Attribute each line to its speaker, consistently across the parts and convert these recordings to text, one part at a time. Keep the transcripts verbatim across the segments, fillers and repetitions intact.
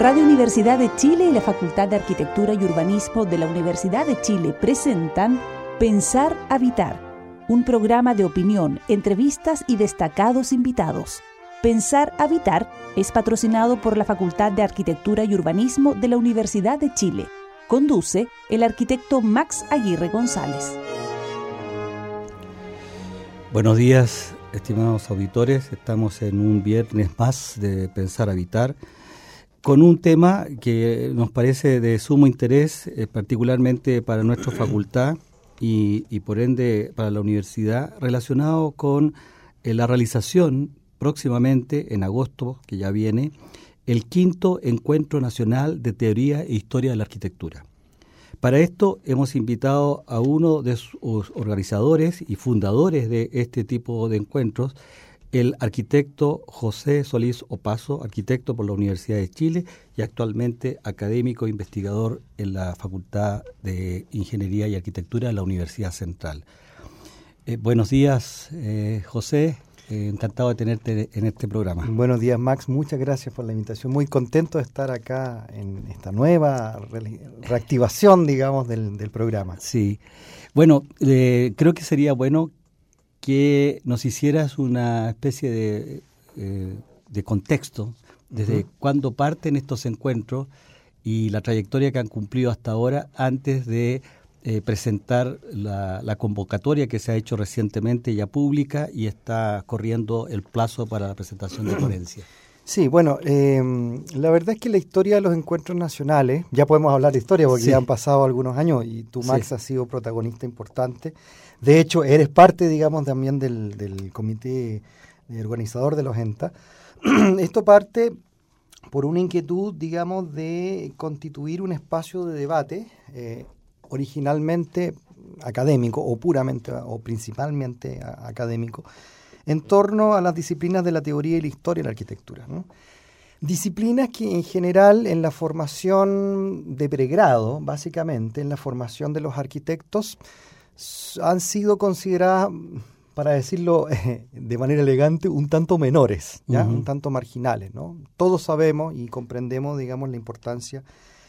Speaker 1: Radio Universidad de Chile y la Facultad de Arquitectura y Urbanismo de la Universidad de Chile presentan Pensar Habitar, un programa de opinión, entrevistas y destacados invitados. Pensar Habitar es patrocinado por la Facultad de Arquitectura y Urbanismo de la Universidad de Chile. Conduce el arquitecto Max Aguirre González.
Speaker 2: Buenos días, estimados auditores. Estamos en un viernes más de Pensar Habitar, con un tema que nos parece de sumo interés, eh, particularmente para nuestra facultad y, y por ende para la universidad, relacionado con eh, la realización próximamente, en agosto, que ya viene, el quinto Encuentro Nacional de Teoría e Historia de la Arquitectura. Para esto hemos invitado a uno de sus organizadores y fundadores de este tipo de encuentros, el arquitecto José Solís Opazo, arquitecto por la Universidad de Chile y actualmente académico e investigador en la Facultad de Ingeniería y Arquitectura de la Universidad Central. Eh, buenos días, eh, José. Eh, encantado de tenerte en este programa.
Speaker 3: Buenos días, Max. Muchas gracias por la invitación. Muy contento de estar acá en esta nueva re- reactivación, digamos, del, del programa.
Speaker 2: Sí. Bueno, eh, creo que sería bueno que nos hicieras una especie de, eh, de contexto desde uh-huh. cuándo parten estos encuentros y la trayectoria que han cumplido hasta ahora antes de eh, presentar la, la convocatoria que se ha hecho recientemente ya pública y está corriendo el plazo para la presentación de ponencia.
Speaker 3: Sí, bueno, eh, la verdad es que la historia de los encuentros nacionales, ya podemos hablar de historia porque sí. ya han pasado algunos años y tú, Max, sí. has sido protagonista importante. De hecho, eres parte, digamos, también del, del comité organizador de los ENTA. Esto parte por una inquietud, digamos, de constituir un espacio de debate eh, originalmente académico o puramente o principalmente a, académico en torno a las disciplinas de la teoría y la historia de la arquitectura, ¿no? Disciplinas que en general en la formación de pregrado, básicamente en la formación de los arquitectos, han sido consideradas, para decirlo eh, de manera elegante, un tanto menores, ¿ya? Uh-huh. un tanto marginales, ¿no? Todos sabemos y comprendemos, digamos, la importancia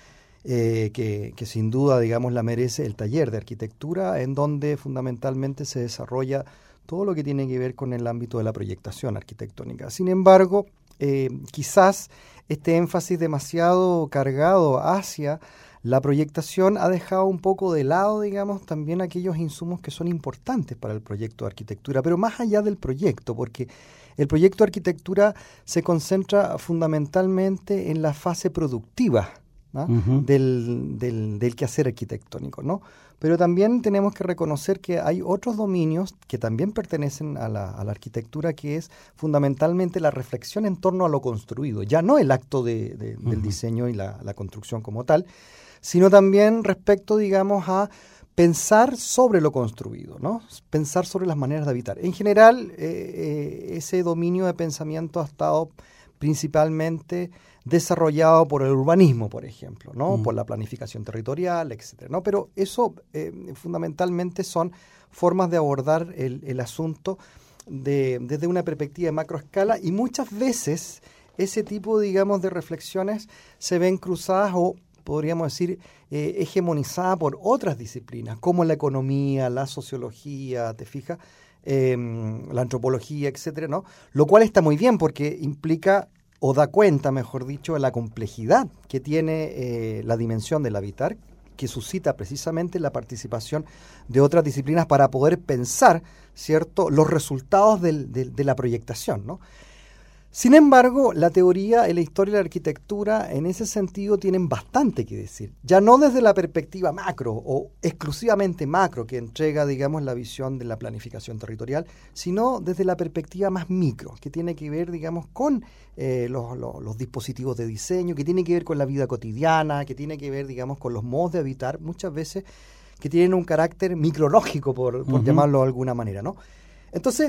Speaker 3: eh, que, que sin duda, digamos, la merece el taller de arquitectura, en donde fundamentalmente se desarrolla todo lo que tiene que ver con el ámbito de la proyectación arquitectónica. Sin embargo, eh, quizás este énfasis demasiado cargado hacia la proyectación ha dejado un poco de lado, digamos, también aquellos insumos que son importantes para el proyecto de arquitectura, pero más allá del proyecto, porque el proyecto de arquitectura se concentra fundamentalmente en la fase productiva, ¿no? uh-huh. del, del, del quehacer arquitectónico, ¿no? Pero también tenemos que reconocer que hay otros dominios que también pertenecen a la, a la arquitectura, que es fundamentalmente la reflexión en torno a lo construido, ya no el acto de, de, uh-huh. del diseño y la, la construcción como tal, sino también respecto, digamos, a pensar sobre lo construido, ¿no? Pensar sobre las maneras de habitar. En general, eh, eh, ese dominio de pensamiento ha estado principalmente desarrollado por el urbanismo, por ejemplo, ¿no? Mm. Por la planificación territorial, etcétera, ¿no? Pero eso eh, fundamentalmente son formas de abordar el, el asunto de, desde una perspectiva de macroescala, y muchas veces ese tipo, digamos, de reflexiones se ven cruzadas o podríamos decir, eh, hegemonizada por otras disciplinas, como la economía, la sociología, ¿te fijas? Eh, la antropología, etcétera, ¿no? Lo cual está muy bien porque implica, o da cuenta, mejor dicho, de la complejidad que tiene eh, la dimensión del habitar, que suscita precisamente la participación de otras disciplinas para poder pensar, ¿cierto?, los resultados del, del, de la proyectación, ¿no? Sin embargo, la teoría y la historia de la arquitectura en ese sentido tienen bastante que decir. Ya no desde la perspectiva macro o exclusivamente macro que entrega, digamos, la visión de la planificación territorial, sino desde la perspectiva más micro, que tiene que ver, digamos, con eh, los, los, los dispositivos de diseño, que tiene que ver con la vida cotidiana, que tiene que ver, digamos, con los modos de habitar, muchas veces que tienen un carácter micrológico, por, por uh-huh. llamarlo de alguna manera, ¿no? Entonces,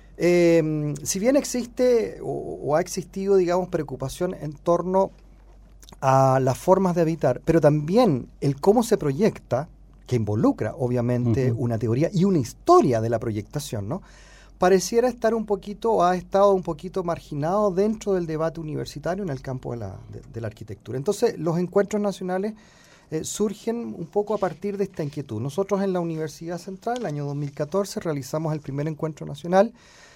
Speaker 3: Eh, si bien existe o, o ha existido, digamos, preocupación en torno a las formas de habitar, pero también el cómo se proyecta, que involucra obviamente uh-huh. una teoría y una historia de la proyectación, ¿no? pareciera estar un poquito, o ha estado un poquito marginado dentro del debate universitario en el campo de la, de, de la arquitectura. Entonces, los encuentros nacionales eh, surgen un poco a partir de esta inquietud. Nosotros en la Universidad Central, el año dos mil catorce, realizamos el primer encuentro nacional,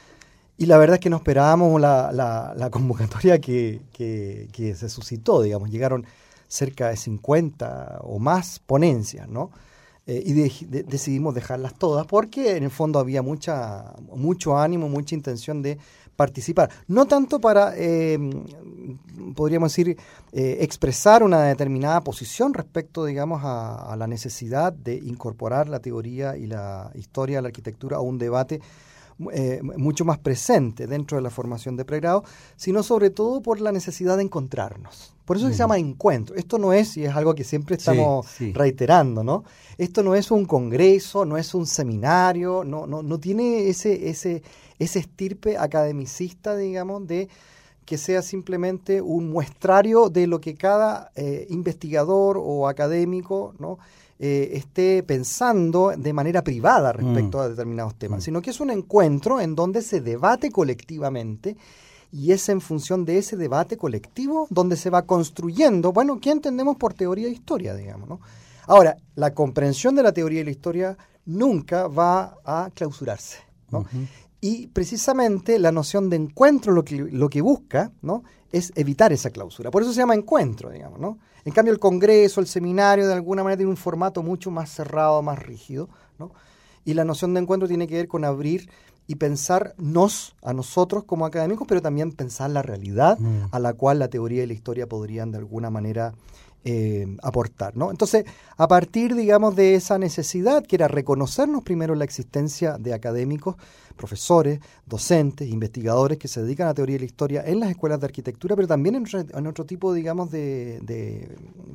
Speaker 3: y la verdad es que no esperábamos la, la, la convocatoria que, que, que se suscitó, digamos. Llegaron cerca de cincuenta o más ponencias, ¿no? Eh, y de, de, decidimos dejarlas todas porque en el fondo había mucha mucho ánimo, mucha intención de participar. No tanto para, eh, podríamos decir, eh, expresar una determinada posición respecto, digamos, a, a la necesidad de incorporar la teoría y la historia de la arquitectura a un debate Eh, mucho más presente dentro de la formación de pregrado, sino sobre todo por la necesidad de encontrarnos. Por eso mm. se llama encuentro. Esto no es, y es algo que siempre estamos sí, sí. reiterando, ¿no? Esto no es un congreso, no es un seminario, no, no, no tiene ese, ese, ese estirpe academicista, digamos, de que sea simplemente un muestrario de lo que cada eh, investigador o académico, ¿no?, Eh, esté pensando de manera privada respecto mm. a determinados temas, mm. sino que es un encuentro en donde se debate colectivamente, y es en función de ese debate colectivo donde se va construyendo, bueno, ¿qué entendemos por teoría de historia, digamos, ¿no? Ahora, la comprensión de la teoría de la historia nunca va a clausurarse, ¿no? Uh-huh. Y precisamente la noción de encuentro lo que, lo que busca, ¿no?, es evitar esa clausura. Por eso se llama encuentro, digamos, ¿no? En cambio, el congreso, el seminario, de alguna manera tiene un formato mucho más cerrado, más rígido, ¿no? Y la noción de encuentro tiene que ver con abrir y pensarnos a nosotros como académicos, pero también pensar la realidad mm. a la cual la teoría y la historia podrían de alguna manera eh, aportar, ¿no? Entonces, a partir, digamos, de esa necesidad, que era reconocernos primero la existencia de académicos, profesores, docentes, investigadores que se dedican a la teoría y la historia en las escuelas de arquitectura, pero también en otro, en otro tipo, digamos, de, de,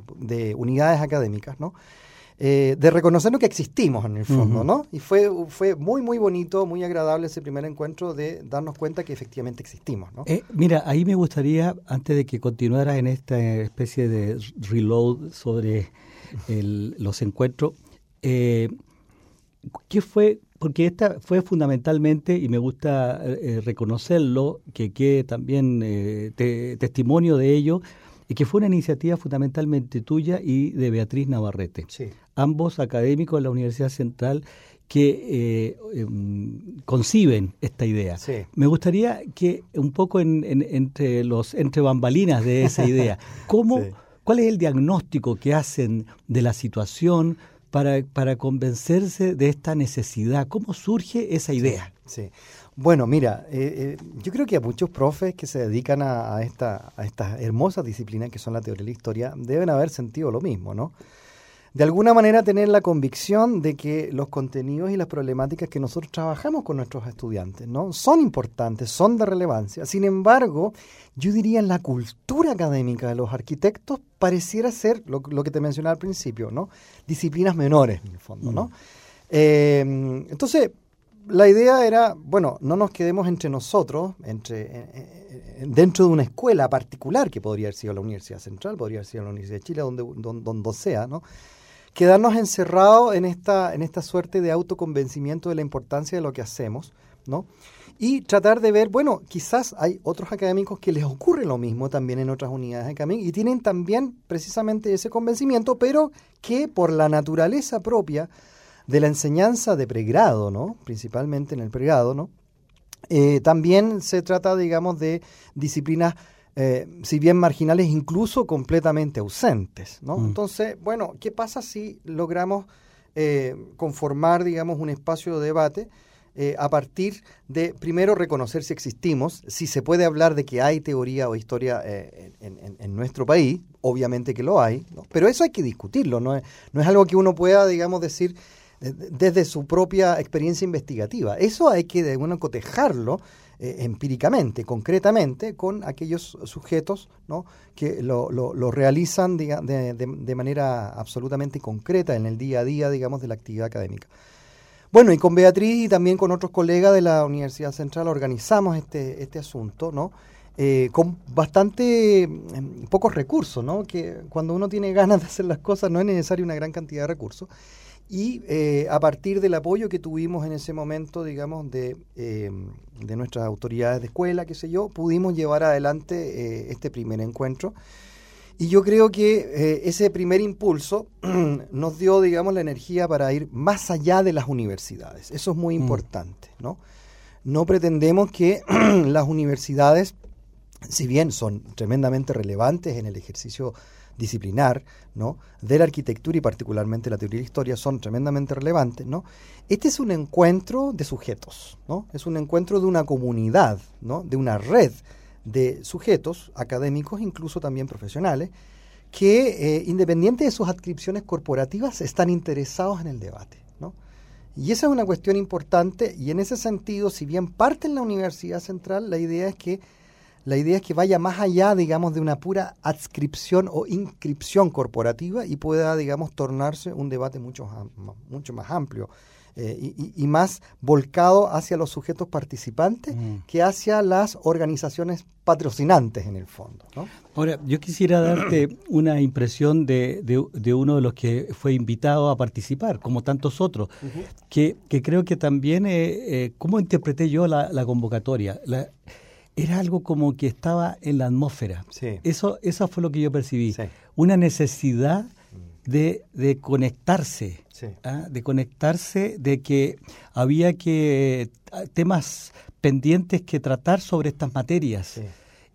Speaker 3: de unidades académicas, ¿no? Eh, de reconocernos que existimos en el fondo, uh-huh. ¿no? Y fue, fue muy, muy bonito, muy agradable ese primer encuentro de darnos cuenta que efectivamente existimos, ¿no?
Speaker 2: Eh, mira, ahí me gustaría, antes de que continuaras en esta especie de reload sobre el, los encuentros, eh, ¿qué fue? Porque esta fue fundamentalmente, y me gusta eh, reconocerlo, que quede también eh, te, testimonio de ello, y que fue una iniciativa fundamentalmente tuya y de Beatriz Navarrete.
Speaker 3: Sí.
Speaker 2: Ambos académicos de la Universidad Central que eh, eh, conciben esta idea.
Speaker 3: Sí.
Speaker 2: Me gustaría que un poco en, en, entre los entre bambalinas de esa idea, ¿cómo, sí. ¿cuál es el diagnóstico que hacen de la situación para, para convencerse de esta necesidad? ¿Cómo surge esa idea?
Speaker 3: Sí. sí. Bueno, mira, eh, eh, yo creo que a muchos profes que se dedican a, a, esta, a estas hermosas disciplinas que son la teoría y la historia deben haber sentido lo mismo, ¿no? De alguna manera tener la convicción de que los contenidos y las problemáticas que nosotros trabajamos con nuestros estudiantes, ¿no?, son importantes, son de relevancia. Sin embargo, yo diría en la cultura académica de los arquitectos pareciera ser, lo, lo que te mencionaba al principio, ¿no?, disciplinas menores en el fondo, ¿no? Mm. Eh, entonces, la idea era, bueno, no nos quedemos entre nosotros, entre eh, dentro de una escuela particular, que podría haber sido la Universidad Central, podría haber sido la Universidad de Chile, donde, donde, donde sea, ¿no? Quedarnos encerrados en esta, en esta suerte de autoconvencimiento de la importancia de lo que hacemos, ¿no? Y tratar de ver, bueno, quizás hay otros académicos que les ocurre lo mismo también en otras unidades académicas y tienen también precisamente ese convencimiento, pero que por la naturaleza propia de la enseñanza de pregrado, ¿no?, principalmente en el pregrado, ¿no?, eh, también se trata, digamos, de disciplinas, eh, si bien marginales, incluso completamente ausentes, ¿no? Mm. Entonces, bueno, ¿qué pasa si logramos eh, conformar, digamos, un espacio de debate eh, a partir de, primero, reconocer si existimos, si se puede hablar de que hay teoría o historia eh, en, en, en nuestro país? Obviamente que lo hay, ¿no? Pero eso hay que discutirlo, no es, no es algo que uno pueda, digamos, decir desde su propia experiencia investigativa. Eso hay que, de bueno, cotejarlo eh, empíricamente, concretamente, con aquellos sujetos, ¿no?, que lo, lo, lo realizan de, de, de manera absolutamente concreta en el día a día, digamos, de la actividad académica. Bueno, y con Beatriz y también con otros colegas de la Universidad Central organizamos este, este asunto, ¿no?, Eh, con bastante eh, pocos recursos, ¿no?, que cuando uno tiene ganas de hacer las cosas no es necesaria una gran cantidad de recursos. Y eh, a partir del apoyo que tuvimos en ese momento, digamos, de, eh, de nuestras autoridades de escuela, qué sé yo, pudimos llevar adelante eh, este primer encuentro. Y yo creo que eh, ese primer impulso nos dio, digamos, la energía para ir más allá de las universidades. Eso es muy mm. importante, ¿no? No pretendemos que las universidades, si bien son tremendamente relevantes en el ejercicio disciplinar, ¿no?, de la arquitectura y particularmente la teoría de la historia, son tremendamente relevantes, ¿no? Este es un encuentro de sujetos, ¿no? Es un encuentro de una comunidad, ¿no?, de una red de sujetos académicos, incluso también profesionales, que eh, independiente de sus adscripciones corporativas están interesados en el debate, ¿no? Y esa es una cuestión importante, y en ese sentido, si bien parte en la Universidad Central, la idea es que La idea es que vaya más allá, digamos, de una pura adscripción o inscripción corporativa y pueda, digamos, tornarse un debate mucho, mucho más amplio eh, y, y más volcado hacia los sujetos participantes mm. que hacia las organizaciones patrocinantes, en el fondo, ¿no?
Speaker 2: Ahora, yo quisiera darte una impresión de, de, de uno de los que fue invitado a participar, como tantos otros, uh-huh. que, que creo que también, eh, eh, ¿cómo interpreté yo la, la convocatoria? La, Era algo como que estaba en la atmósfera. Sí. Eso, eso fue lo que yo percibí. Sí. Una necesidad de, de conectarse, sí. ¿ah? de conectarse, de que había que temas pendientes que tratar sobre estas materias. Sí.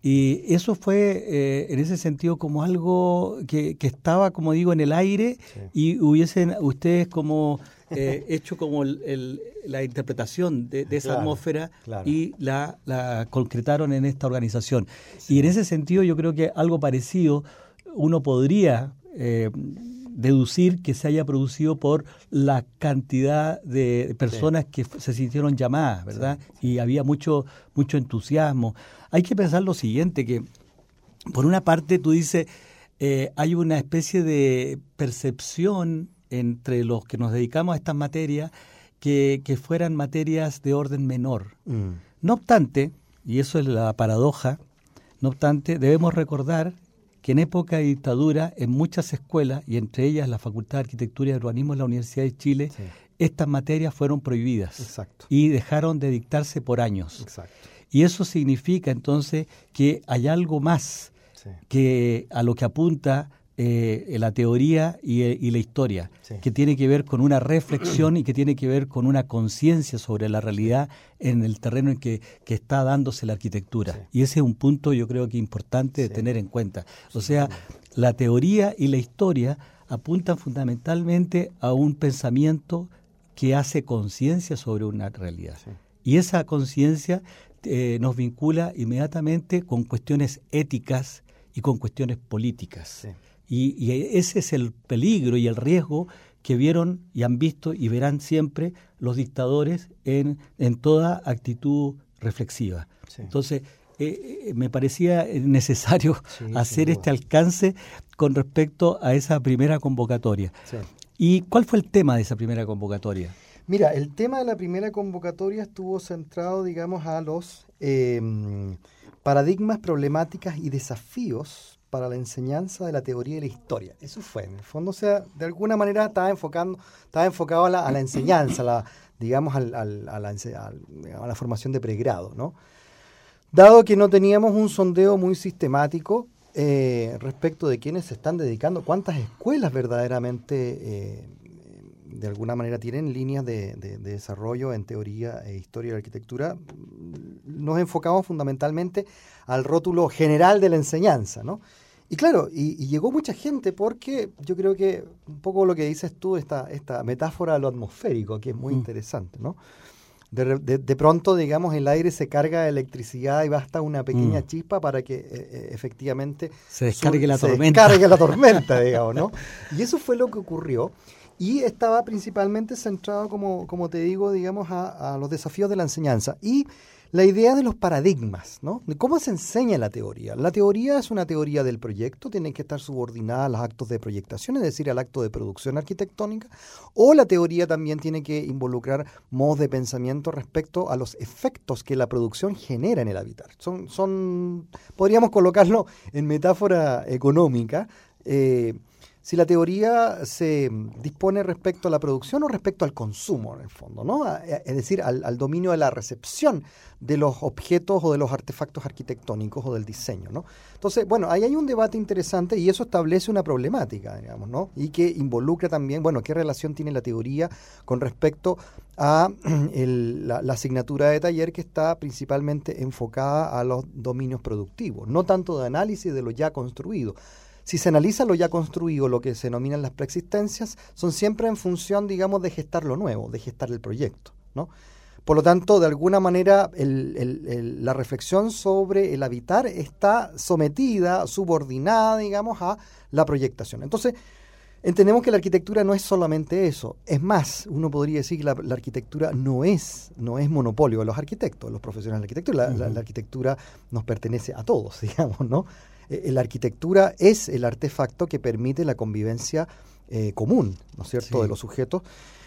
Speaker 2: Y eso fue, eh, en ese sentido, como algo que, que estaba, como digo, en el aire, sí. y hubiesen ustedes como eh, hecho como el, el, la interpretación de, de esa claro, atmósfera claro. y la, la concretaron en esta organización. Sí. Y en ese sentido yo creo que algo parecido uno podría eh, deducir que se haya producido por la cantidad de personas sí. que se sintieron llamadas, ¿verdad? Sí. Y había mucho, mucho entusiasmo. Hay que pensar lo siguiente, que por una parte tú dices, eh, hay una especie de percepción entre los que nos dedicamos a estas materias que, que fueran materias de orden menor. Mm. No obstante, y eso es la paradoja, no obstante, debemos recordar que en época de dictadura, en muchas escuelas, y entre ellas la Facultad de Arquitectura y Urbanismo de la Universidad de Chile, sí. estas materias fueron prohibidas. Exacto. Y dejaron de dictarse por años. Exacto. Y eso significa entonces que hay algo más sí. que a lo que apunta eh, la teoría y, y la historia, sí. que tiene que ver con una reflexión y que tiene que ver con una conciencia sobre la realidad en el terreno en que, que está dándose la arquitectura. Sí. Y ese es un punto yo creo que importante de sí. tener en cuenta. O sea, la teoría y la historia apuntan fundamentalmente a un pensamiento que hace conciencia sobre una realidad. Sí. Y esa conciencia eh, nos vincula inmediatamente con cuestiones éticas y con cuestiones políticas. Sí. Y, y ese es el peligro y el riesgo que vieron y han visto y verán siempre los dictadores en, en toda actitud reflexiva. Sí. Entonces, eh, me parecía necesario sí, hacer este alcance con respecto a esa primera convocatoria. Sí. ¿Y cuál fue el tema de esa primera convocatoria?
Speaker 3: Mira, el tema de la primera convocatoria estuvo centrado, digamos, a los eh, paradigmas, problemáticas y desafíos para la enseñanza de la teoría y la historia. Eso fue, en el fondo, o sea, de alguna manera estaba enfocando, estaba enfocado a la, a la enseñanza, a la, digamos, al, al, a, la, a la formación de pregrado, ¿no? Dado que no teníamos un sondeo muy sistemático eh, respecto de quiénes se están dedicando, cuántas escuelas verdaderamente eh, de alguna manera tienen líneas de, de, de desarrollo en teoría e historia de la arquitectura, nos enfocamos fundamentalmente al rótulo general de la enseñanza, ¿no? Y claro, y, y llegó mucha gente porque yo creo que un poco lo que dices tú, esta, esta metáfora de lo atmosférico, que es muy mm. interesante, ¿no? De, de, de pronto, digamos, el aire se carga de electricidad y basta una pequeña mm. chispa para que eh, efectivamente
Speaker 2: se descargue su, la
Speaker 3: se
Speaker 2: tormenta.
Speaker 3: descargue la tormenta, digamos, ¿no? Y eso fue lo que ocurrió. Y estaba principalmente centrado, como, como te digo, digamos, a, a los desafíos de la enseñanza. Y la idea de los paradigmas, ¿no? De cómo se enseña la teoría. La teoría es una teoría del proyecto, tiene que estar subordinada a los actos de proyectación, es decir, al acto de producción arquitectónica, o la teoría también tiene que involucrar modos de pensamiento respecto a los efectos que la producción genera en el habitar. Son, son podríamos colocarlo en metáfora económica. Eh, si la teoría se dispone respecto a la producción o respecto al consumo, en el fondo, ¿no? Es decir, al, al dominio de la recepción de los objetos o de los artefactos arquitectónicos o del diseño, ¿no? Entonces, bueno, ahí hay un debate interesante y eso establece una problemática, digamos, ¿no? Y que involucra también, bueno, qué relación tiene la teoría con respecto a el, la, la asignatura de taller que está principalmente enfocada a los dominios productivos, no tanto de análisis de lo ya construido. Si se analiza lo ya construido, lo que se denominan las preexistencias, son siempre en función, digamos, de gestar lo nuevo, de gestar el proyecto, ¿no? Por lo tanto, de alguna manera, el, el, el, la reflexión sobre el habitar está sometida, subordinada, digamos, a la proyectación. Entonces, entendemos que la arquitectura no es solamente eso. Es más, uno podría decir que la, la arquitectura no es, no es monopolio de los arquitectos, de los profesionales de la arquitectura. La, uh-huh. la, la arquitectura nos pertenece a todos, digamos, ¿no? Eh, la arquitectura es el artefacto que permite la convivencia eh, común, ¿no es cierto?, sí. de los sujetos.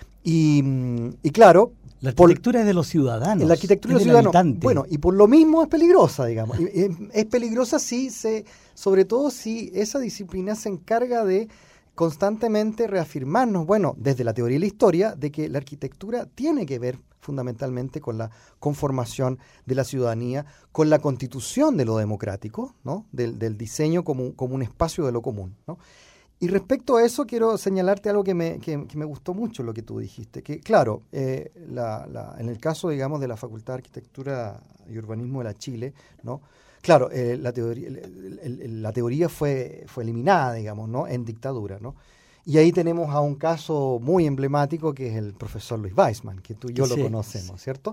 Speaker 3: Y, y claro...
Speaker 2: La arquitectura por, es de los ciudadanos.
Speaker 3: La arquitectura es de los ciudadanos. Bueno, y por lo mismo es peligrosa, digamos. y, es, es peligrosa si se, sobre todo si esa disciplina se encarga de constantemente reafirmarnos, bueno, desde la teoría y la historia, de que la arquitectura tiene que ver fundamentalmente con la conformación de la ciudadanía, con la constitución de lo democrático, ¿no? Del, del diseño como, como un espacio de lo común, ¿no? Y respecto a eso quiero señalarte algo que me, que, que me gustó mucho lo que tú dijiste, que claro, eh, la, la, en el caso, digamos, de la Facultad de Arquitectura y Urbanismo de la Chile, ¿no? Claro, eh, la teoría, el, el, el, la teoría fue, fue eliminada, digamos, ¿no? En dictadura, ¿no? Y ahí tenemos a un caso muy emblemático que es el profesor Luis Weissman, que tú y yo sí, lo conocemos, ¿cierto?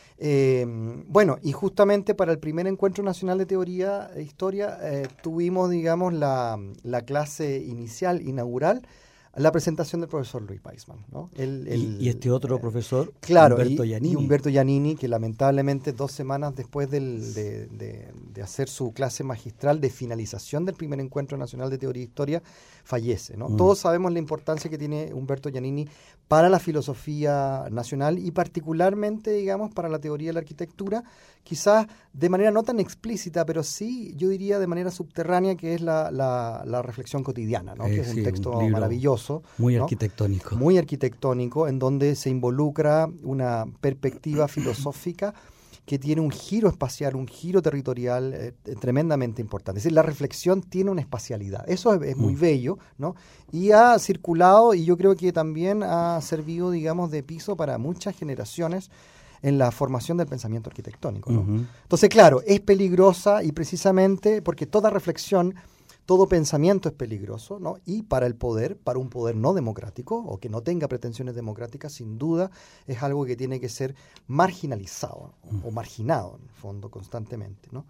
Speaker 3: Eh, bueno, y justamente para el primer Encuentro Nacional de Teoría e Historia eh, tuvimos, digamos, la, la clase inicial, inaugural, la presentación del profesor Luis Weissman, ¿no? El, el,
Speaker 2: y, y este otro eh, profesor,
Speaker 3: claro,
Speaker 2: Humberto
Speaker 3: y,
Speaker 2: Giannini.
Speaker 3: Y Humberto Giannini, que lamentablemente dos semanas después del, de, de, de hacer su clase magistral de finalización del primer Encuentro Nacional de Teoría e Historia, fallece, ¿no? Mm. Todos sabemos la importancia que tiene Humberto Giannini para la filosofía nacional y particularmente, digamos, para la teoría de la arquitectura, quizás de manera no tan explícita, pero sí, yo diría de manera subterránea, que es la, la, la reflexión cotidiana, ¿no? Eh, que es sí, un texto un maravilloso.
Speaker 2: Muy
Speaker 3: ¿no?
Speaker 2: arquitectónico.
Speaker 3: Muy arquitectónico, en donde se involucra una perspectiva filosófica que tiene un giro espacial, un giro territorial eh, tremendamente importante. Es decir, la reflexión tiene una espacialidad. Eso es, es muy mm. bello, ¿no? Y ha circulado, y yo creo que también ha servido, digamos, de piso para muchas generaciones en la formación del pensamiento arquitectónico, ¿no? Uh-huh. Entonces, claro, es peligrosa y precisamente porque toda reflexión, todo pensamiento es peligroso, ¿no? Y para el poder, para un poder no democrático o que no tenga pretensiones democráticas, sin duda es algo que tiene que ser marginalizado uh-huh. o marginado, en el fondo, constantemente, ¿no?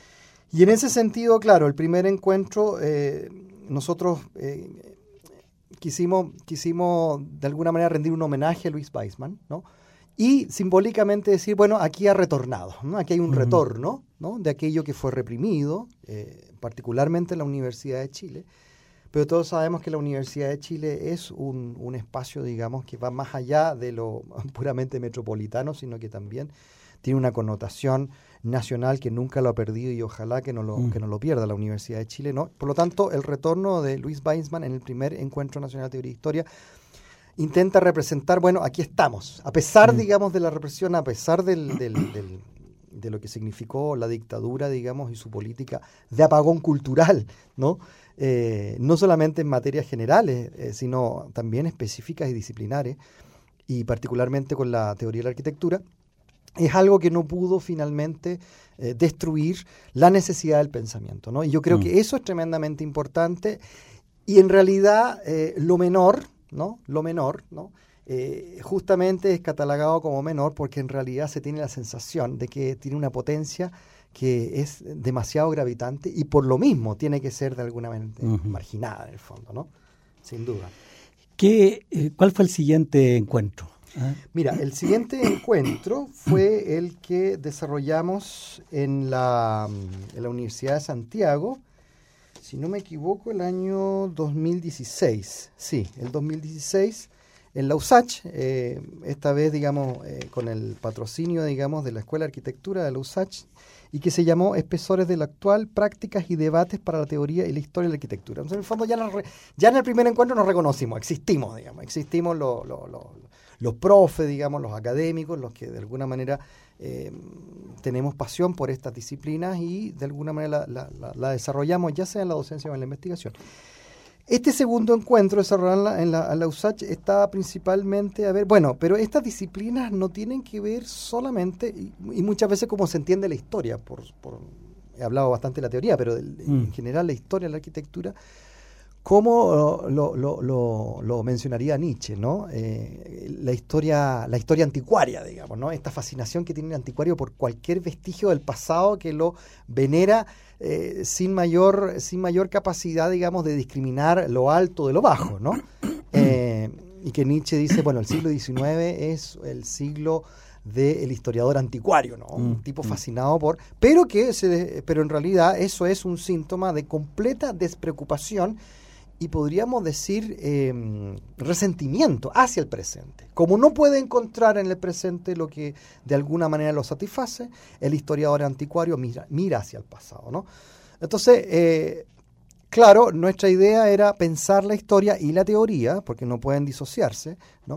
Speaker 3: Y en ese sentido, claro, el primer encuentro, eh, nosotros eh, quisimos, quisimos de alguna manera rendir un homenaje a Luis Weissman, ¿no? Y simbólicamente decir, bueno, aquí ha retornado, ¿no? Aquí hay un uh-huh. retorno, ¿no? De aquello que fue reprimido, eh, particularmente en la Universidad de Chile. Pero todos sabemos que la Universidad de Chile es un, un espacio, digamos, que va más allá de lo puramente metropolitano, sino que también tiene una connotación nacional que nunca lo ha perdido y ojalá que no lo, uh-huh. que no lo pierda la Universidad de Chile, ¿no? Por lo tanto, el retorno de Luis Weissman en el primer Encuentro Nacional de Teoría e Historia intenta representar, bueno, aquí estamos, a pesar, mm. digamos, de la represión, a pesar del, del, del, de lo que significó la dictadura, digamos, y su política de apagón cultural, ¿no? Eh, no solamente en materias generales, eh, sino también específicas y disciplinares, y particularmente con la teoría de la arquitectura, es algo que no pudo finalmente eh, destruir la necesidad del pensamiento, ¿no? Y yo creo mm. que eso es tremendamente importante, y en realidad eh, lo menor, ¿no? Lo menor, ¿no? Eh, justamente es catalogado como menor porque en realidad se tiene la sensación de que tiene una potencia que es demasiado gravitante y por lo mismo tiene que ser de alguna manera uh-huh. marginada en el fondo, ¿no? Sin duda.
Speaker 2: ¿Qué, eh, ¿Cuál fue el siguiente encuentro? ¿Ah?
Speaker 3: Mira, el siguiente encuentro fue el que desarrollamos en la, en la Universidad de Santiago, si no me equivoco, el año dos mil dieciséis. Sí, el dos mil dieciséis, en la U S A C H, eh, esta vez, digamos, eh, con el patrocinio, digamos, de la Escuela de Arquitectura de la U S A C H, y que se llamó Espesores del Actual, Prácticas y Debates para la Teoría y la Historia de la Arquitectura. Entonces, en el fondo, ya, nos re, ya en el primer encuentro nos reconocimos, existimos, digamos, existimos los lo, lo, los profes, digamos, los académicos, los que de alguna manera eh, tenemos pasión por estas disciplinas y de alguna manera la, la, la, la desarrollamos, ya sea en la docencia o en la investigación. Este segundo encuentro desarrollado en la, en la, en la U S A C H estaba principalmente a ver, bueno, pero estas disciplinas no tienen que ver solamente, y, y muchas veces como se entiende la historia, por, por he hablado bastante de la teoría, pero del, mm. en general la historia de la arquitectura, como lo, lo, lo, lo mencionaría Nietzsche, ¿no? Eh, la historia, la historia anticuaria, digamos, ¿no? Esta fascinación que tiene el anticuario por cualquier vestigio del pasado que lo venera eh, sin mayor, sin mayor capacidad, digamos, de discriminar lo alto de lo bajo, ¿no? Eh, y que Nietzsche dice, bueno, el siglo diecinueve es el siglo del historiador anticuario, ¿no? Un mm, tipo mm. fascinado por... Pero, que se, pero en realidad eso es un síntoma de completa despreocupación y podríamos decir eh, resentimiento hacia el presente. Como no puede encontrar en el presente lo que de alguna manera lo satisface, el historiador anticuario mira, mira hacia el pasado, ¿no? Entonces, eh, claro, nuestra idea era pensar la historia y la teoría, porque no pueden disociarse, ¿no?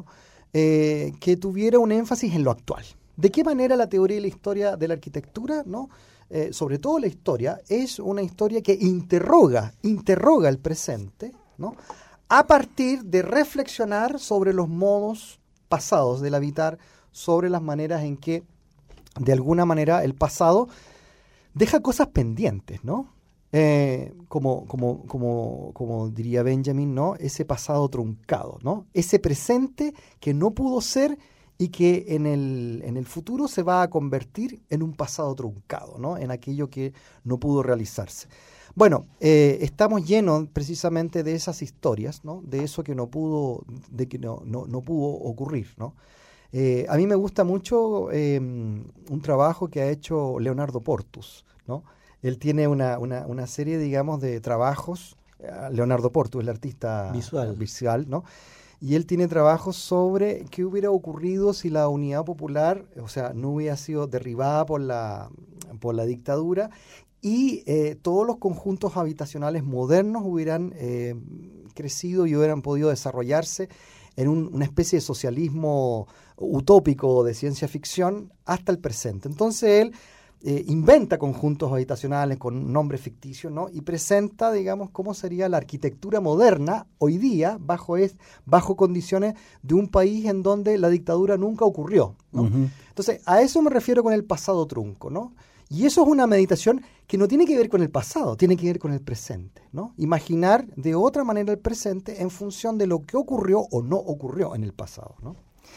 Speaker 3: Eh, que tuviera un énfasis en lo actual. ¿De qué manera la teoría y la historia de la arquitectura, ¿no? Eh, sobre todo la historia, es una historia que interroga, interroga el presente, ¿no? A partir de reflexionar sobre los modos pasados del habitar, sobre las maneras en que, de alguna manera, el pasado deja cosas pendientes, ¿no? Eh, como, como, como, como diría Benjamin, ¿no? Ese pasado truncado, ¿no? Ese presente que no pudo ser y que en el, en el futuro se va a convertir en un pasado truncado, ¿no? En aquello que no pudo realizarse. Bueno, eh, estamos llenos precisamente de esas historias, ¿no? De eso que no pudo, de que no, no, no pudo ocurrir, ¿no? Eh, a mí me gusta mucho eh, un trabajo que ha hecho Leonardo Portus, ¿no? Él tiene una, una, una serie, digamos, de trabajos. Leonardo Portus, el artista
Speaker 2: visual,
Speaker 3: visual, ¿no? Y él tiene trabajos sobre qué hubiera ocurrido si la Unidad Popular, o sea, no hubiera sido derribada por la, por la dictadura y eh, todos los conjuntos habitacionales modernos hubieran eh, crecido y hubieran podido desarrollarse en un, una especie de socialismo utópico de ciencia ficción hasta el presente. Entonces él Eh, inventa conjuntos habitacionales con nombres ficticios, ¿no? Y presenta, digamos, cómo sería la arquitectura moderna hoy día bajo, es, bajo condiciones de un país en donde la dictadura nunca ocurrió, ¿no? Uh-huh. Entonces, a eso me refiero con el pasado trunco, ¿no? Y eso es una meditación que no tiene que ver con el pasado, tiene que ver con el presente, ¿no? Imaginar de otra manera el presente en función de lo que ocurrió o no ocurrió en el pasado, ¿no?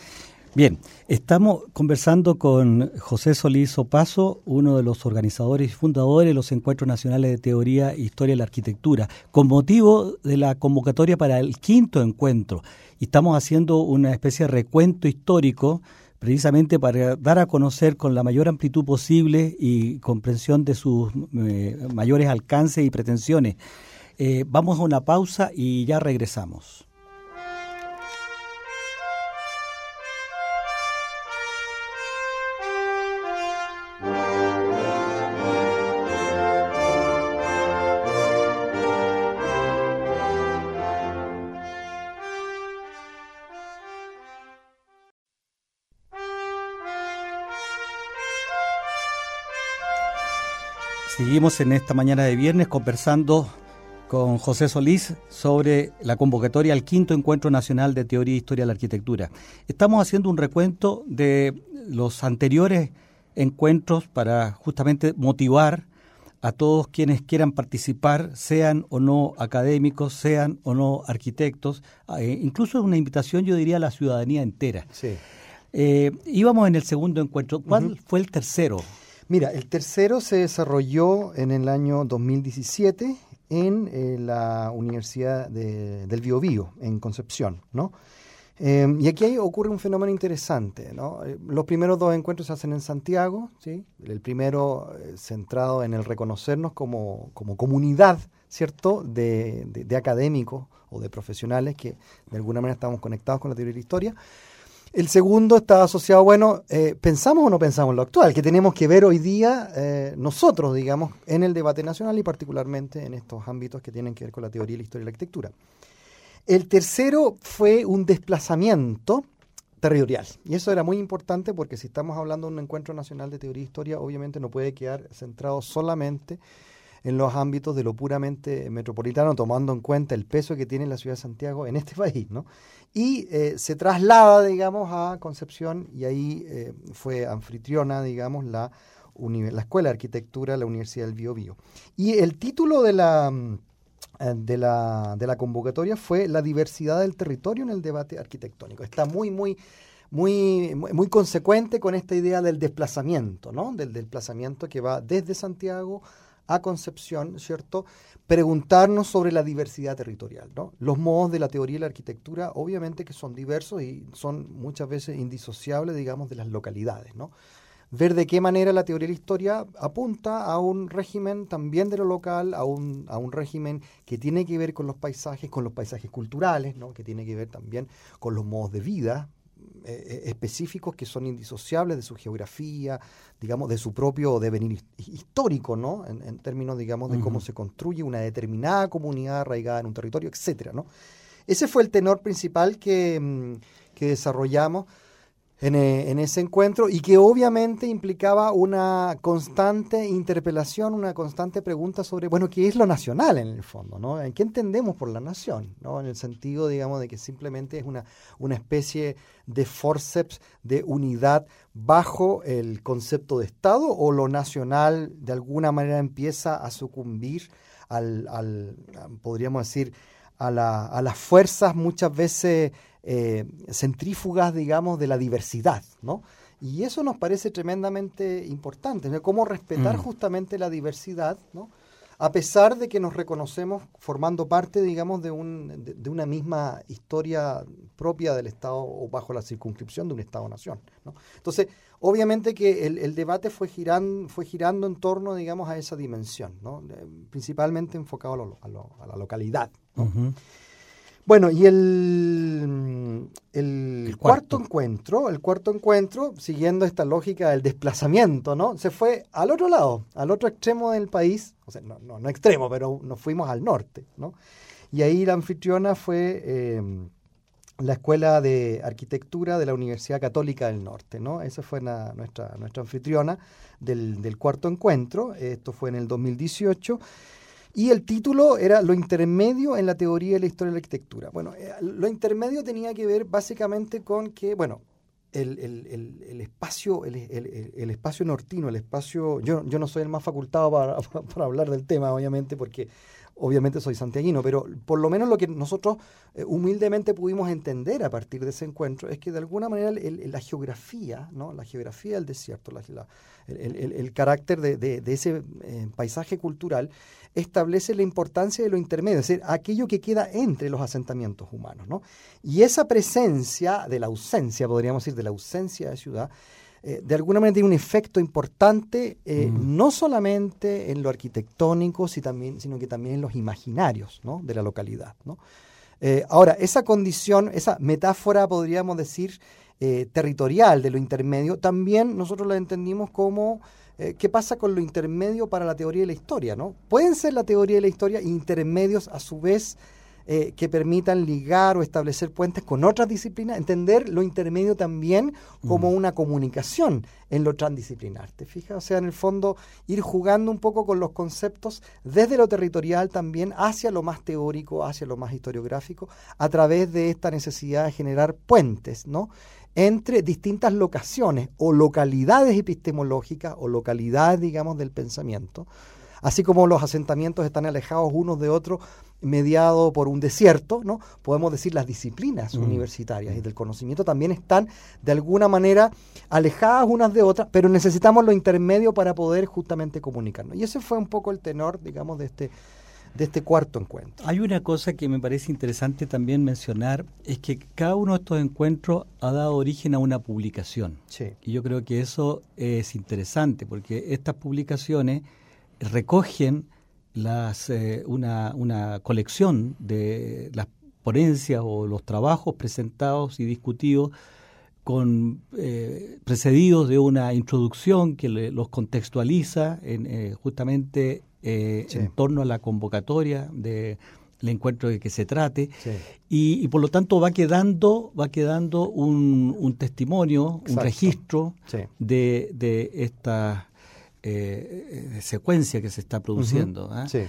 Speaker 2: Bien, estamos conversando con José Solís Opazo, uno de los organizadores y fundadores de los Encuentros Nacionales de Teoría e Historia de la Arquitectura, con motivo de la convocatoria para el quinto encuentro. Y estamos haciendo una especie de recuento histórico, precisamente para dar a conocer con la mayor amplitud posible y comprensión de sus eh, mayores alcances y pretensiones. Eh, vamos a una pausa y ya regresamos. Seguimos en esta mañana de viernes conversando con José Solís sobre la convocatoria al quinto Encuentro Nacional de Teoría e Historia de la Arquitectura. Estamos haciendo un recuento de los anteriores encuentros para justamente motivar a todos quienes quieran participar, sean o no académicos, sean o no arquitectos. Eh, incluso es una invitación, yo diría, a la ciudadanía entera.
Speaker 3: Sí.
Speaker 2: Eh, íbamos en el segundo encuentro. ¿Cuál uh-huh. fue el tercero?
Speaker 3: Mira, el tercero se desarrolló en el año dos mil diecisiete en eh, la Universidad de, del Biobío, en Concepción, ¿no? Eh, y aquí hay, ocurre un fenómeno interesante, ¿no? Eh, los primeros dos encuentros se hacen en Santiago, ¿sí? El primero eh, centrado en el reconocernos como, como comunidad, ¿cierto?, de, de, de académicos o de profesionales que de alguna manera estamos conectados con la teoría de la historia. El segundo está asociado, bueno, eh, ¿pensamos o no pensamos en lo actual? Que tenemos que ver hoy día eh, nosotros, digamos, en el debate nacional y particularmente en estos ámbitos que tienen que ver con la teoría, la historia y la arquitectura. El tercero fue un desplazamiento territorial. Y eso era muy importante porque si estamos hablando de un encuentro nacional de teoría e historia, obviamente no puede quedar centrado solamente en los ámbitos de lo puramente metropolitano, tomando en cuenta el peso que tiene la ciudad de Santiago en este país, ¿no? Y eh, se traslada, digamos, a Concepción y ahí eh, fue anfitriona, digamos, la, la Escuela de Arquitectura de la Universidad del Biobío. Y el título de la... De la, de la convocatoria fue La diversidad del territorio en el debate arquitectónico. Está muy, muy, muy, muy consecuente con esta idea del desplazamiento, ¿no? Del desplazamiento que va desde Santiago a Concepción, ¿cierto? Preguntarnos sobre la diversidad territorial, ¿no? Los modos de la teoría y la arquitectura, obviamente que son diversos y son muchas veces indisociables, digamos, de las localidades, ¿no? Ver de qué manera la teoría de la historia apunta a un régimen también de lo local, a un, a un régimen que tiene que ver con los paisajes, con los paisajes culturales, ¿no? Que tiene que ver también con los modos de vida eh, específicos que son indisociables de su geografía, digamos, de su propio devenir histórico, ¿no? En, en términos, digamos, de uh-huh. cómo se construye una determinada comunidad arraigada en un territorio, etcétera, ¿no? Ese fue el tenor principal que, que desarrollamos En, en ese encuentro y que obviamente implicaba una constante interpelación, una constante pregunta sobre, bueno, ¿qué es lo nacional en el fondo, ¿no? ¿En qué entendemos por la nación, ¿no? En el sentido, digamos, de que simplemente es una, una especie de forceps de unidad bajo el concepto de Estado, o lo nacional de alguna manera empieza a sucumbir al, al podríamos decir, a, la, a las fuerzas muchas veces Eh, centrífugas, digamos, de la diversidad, ¿no? Y eso nos parece tremendamente importante, ¿no? Cómo respetar mm. justamente la diversidad, ¿no? A pesar de que nos reconocemos formando parte, digamos, de, un, de, de una misma historia propia del Estado o bajo la circunscripción de un Estado-nación, ¿no? Entonces, obviamente que el, el debate fue girando, fue girando en torno, digamos, a esa dimensión, ¿no? Eh, principalmente enfocado a, lo, a, lo, a la localidad, ¿no? Uh-huh. Bueno, y el, el, el cuarto. cuarto encuentro, el cuarto encuentro, siguiendo esta lógica del desplazamiento, ¿no? Se fue al otro lado, al otro extremo del país, o sea, no, no, no extremo, pero nos fuimos al norte, ¿no? Y ahí la anfitriona fue eh, la Escuela de Arquitectura de la Universidad Católica del Norte, ¿no? Esa fue la, nuestra, nuestra anfitriona del, del cuarto encuentro. Esto fue en el dos mil dieciocho. Y el título era Lo intermedio en la teoría de la historia de la arquitectura. Bueno, eh, lo intermedio tenía que ver básicamente con que, bueno, el, el, el, el espacio el, el, el espacio nortino, el espacio... Yo, yo no soy el más facultado para, para hablar del tema, obviamente, porque obviamente soy santiaguino, pero por lo menos lo que nosotros eh, humildemente pudimos entender a partir de ese encuentro es que de alguna manera el, el, la geografía, ¿no? La geografía del desierto, la, la, el, el, el carácter de, de, de ese eh, paisaje cultural establece la importancia de lo intermedio, es decir, aquello que queda entre los asentamientos humanos, ¿no? Y esa presencia de la ausencia, podríamos decir, de la ausencia de ciudad, eh, de alguna manera tiene un efecto importante, eh, mm. no solamente en lo arquitectónico, si también, sino que también en los imaginarios, ¿no? De la localidad, ¿no? Eh, ahora, esa condición, esa metáfora, podríamos decir, eh, territorial de lo intermedio, también nosotros la entendimos como eh, qué pasa con lo intermedio para la teoría de la historia, ¿no? Pueden ser la teoría de la historia intermedios a su vez eh, que permitan ligar o establecer puentes con otras disciplinas, entender lo intermedio también como mm. una comunicación en lo transdisciplinar, ¿te fijas? O sea, en el fondo ir jugando un poco con los conceptos desde lo territorial también hacia lo más teórico, hacia lo más historiográfico, a través de esta necesidad de generar puentes, ¿no? Entre distintas locaciones o localidades epistemológicas o localidades, digamos, del pensamiento, así como los asentamientos están alejados unos de otros, mediado por un desierto, ¿no? Podemos decir las disciplinas mm. universitarias y del conocimiento también están de alguna manera alejadas unas de otras, pero necesitamos lo intermedio para poder justamente comunicarnos. Y ese fue un poco el tenor, digamos, de este de este cuarto encuentro.
Speaker 2: Hay una cosa que me parece interesante también mencionar, es que cada uno de estos encuentros ha dado origen a una publicación.
Speaker 3: Sí.
Speaker 2: Y yo creo que eso es interesante, porque estas publicaciones recogen las eh, una, una colección de las ponencias o los trabajos presentados y discutidos con eh, precedidos de una introducción que le, los contextualiza en, eh, justamente eh, sí. en torno a la convocatoria del encuentro de que se trate, sí. y, y por lo tanto va quedando va quedando un, un testimonio, Exacto. un registro sí. de, de esta eh, secuencia que se está produciendo. Uh-huh. ¿eh? Sí.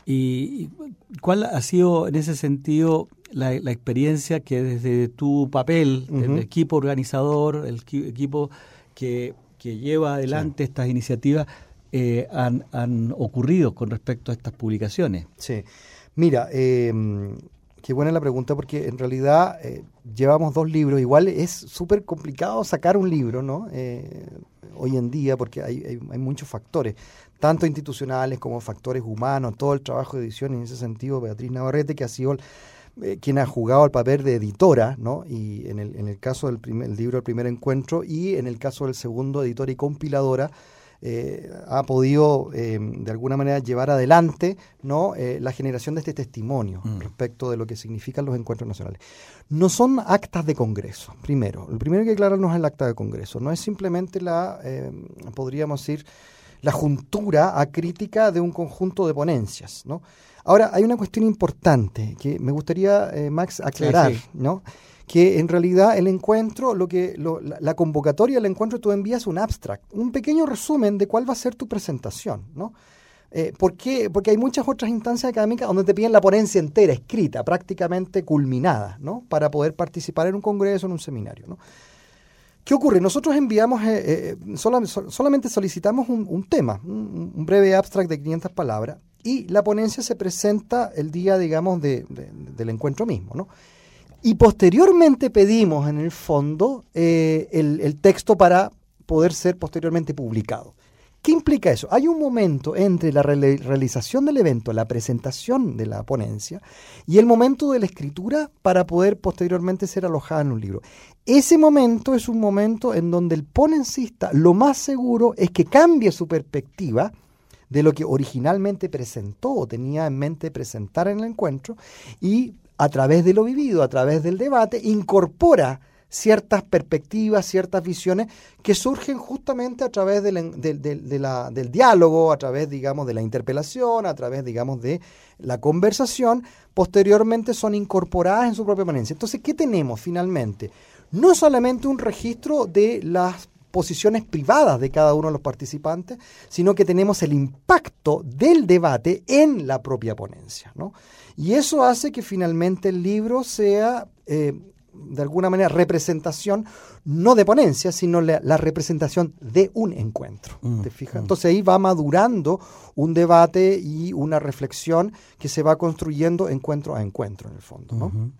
Speaker 2: ¿Y cuál ha sido en ese sentido la, la experiencia que desde tu papel, uh-huh. el equipo organizador, el equipo que, que lleva adelante sí. estas iniciativas, eh, han, han ocurrido con respecto a estas publicaciones?
Speaker 3: Sí, mira, eh, qué buena la pregunta, porque en realidad eh, llevamos dos libros. Igual es súper complicado sacar un libro, ¿no? Eh, hoy en día, porque hay, hay, hay muchos factores, tanto institucionales como factores humanos, todo el trabajo de edición. En ese sentido, Beatriz Navarrete, que ha sido eh, quien ha jugado el papel de editora, ¿no? Y en el, en el caso del primer, el libro El Primer Encuentro, y en el caso del segundo, editora y compiladora, eh, ha podido eh, de alguna manera llevar adelante, ¿no? eh, la generación de este testimonio mm. respecto de lo que significan los encuentros nacionales. No son actas de congreso, primero. Lo primero que hay que aclararnos es el acta de congreso. No es simplemente la, eh, podríamos decir, la juntura acrítica de un conjunto de ponencias, ¿no? Ahora, hay una cuestión importante que me gustaría, eh, Max, aclarar, sí, sí. ¿no? Que en realidad el encuentro, lo que lo, la, la convocatoria del encuentro, tú envías un abstract, un pequeño resumen de cuál va a ser tu presentación, ¿no? Eh, ¿por qué? Porque hay muchas otras instancias académicas donde te piden la ponencia entera, escrita, prácticamente culminada, ¿no? Para poder participar en un congreso, en un seminario, ¿no? ¿Qué ocurre? Nosotros enviamos, eh, eh, sola, sol, solamente solicitamos un, un tema, un, un breve abstract de quinientas palabras, y la ponencia se presenta el día, digamos, de, de, del encuentro mismo, ¿no? Y posteriormente pedimos, en el fondo, eh, el, el texto para poder ser posteriormente publicado. ¿Qué implica eso? Hay un momento entre la re- realización del evento, la presentación de la ponencia, y el momento de la escritura para poder posteriormente ser alojada en un libro. Ese momento es un momento en donde el ponencista lo más seguro es que cambie su perspectiva de lo que originalmente presentó o tenía en mente presentar en el encuentro, y a través de lo vivido, a través del debate, incorpora ciertas perspectivas, ciertas visiones que surgen justamente a través del, del, del, de la, del diálogo, a través, digamos, de la interpelación, a través, digamos, de la conversación. Posteriormente son incorporadas en su propia ponencia. Entonces, ¿qué tenemos finalmente? No solamente un registro de las posiciones privadas de cada uno de los participantes, sino que tenemos el impacto del debate en la propia ponencia, ¿no? Y eso hace que finalmente el libro sea, eh, de alguna manera, representación, no de ponencia, sino la, la representación de un encuentro. Mm, ¿te fijas? Mm. Entonces ahí va madurando un debate y una reflexión que se va construyendo encuentro a encuentro, en el fondo, ¿no?
Speaker 2: Uh-huh.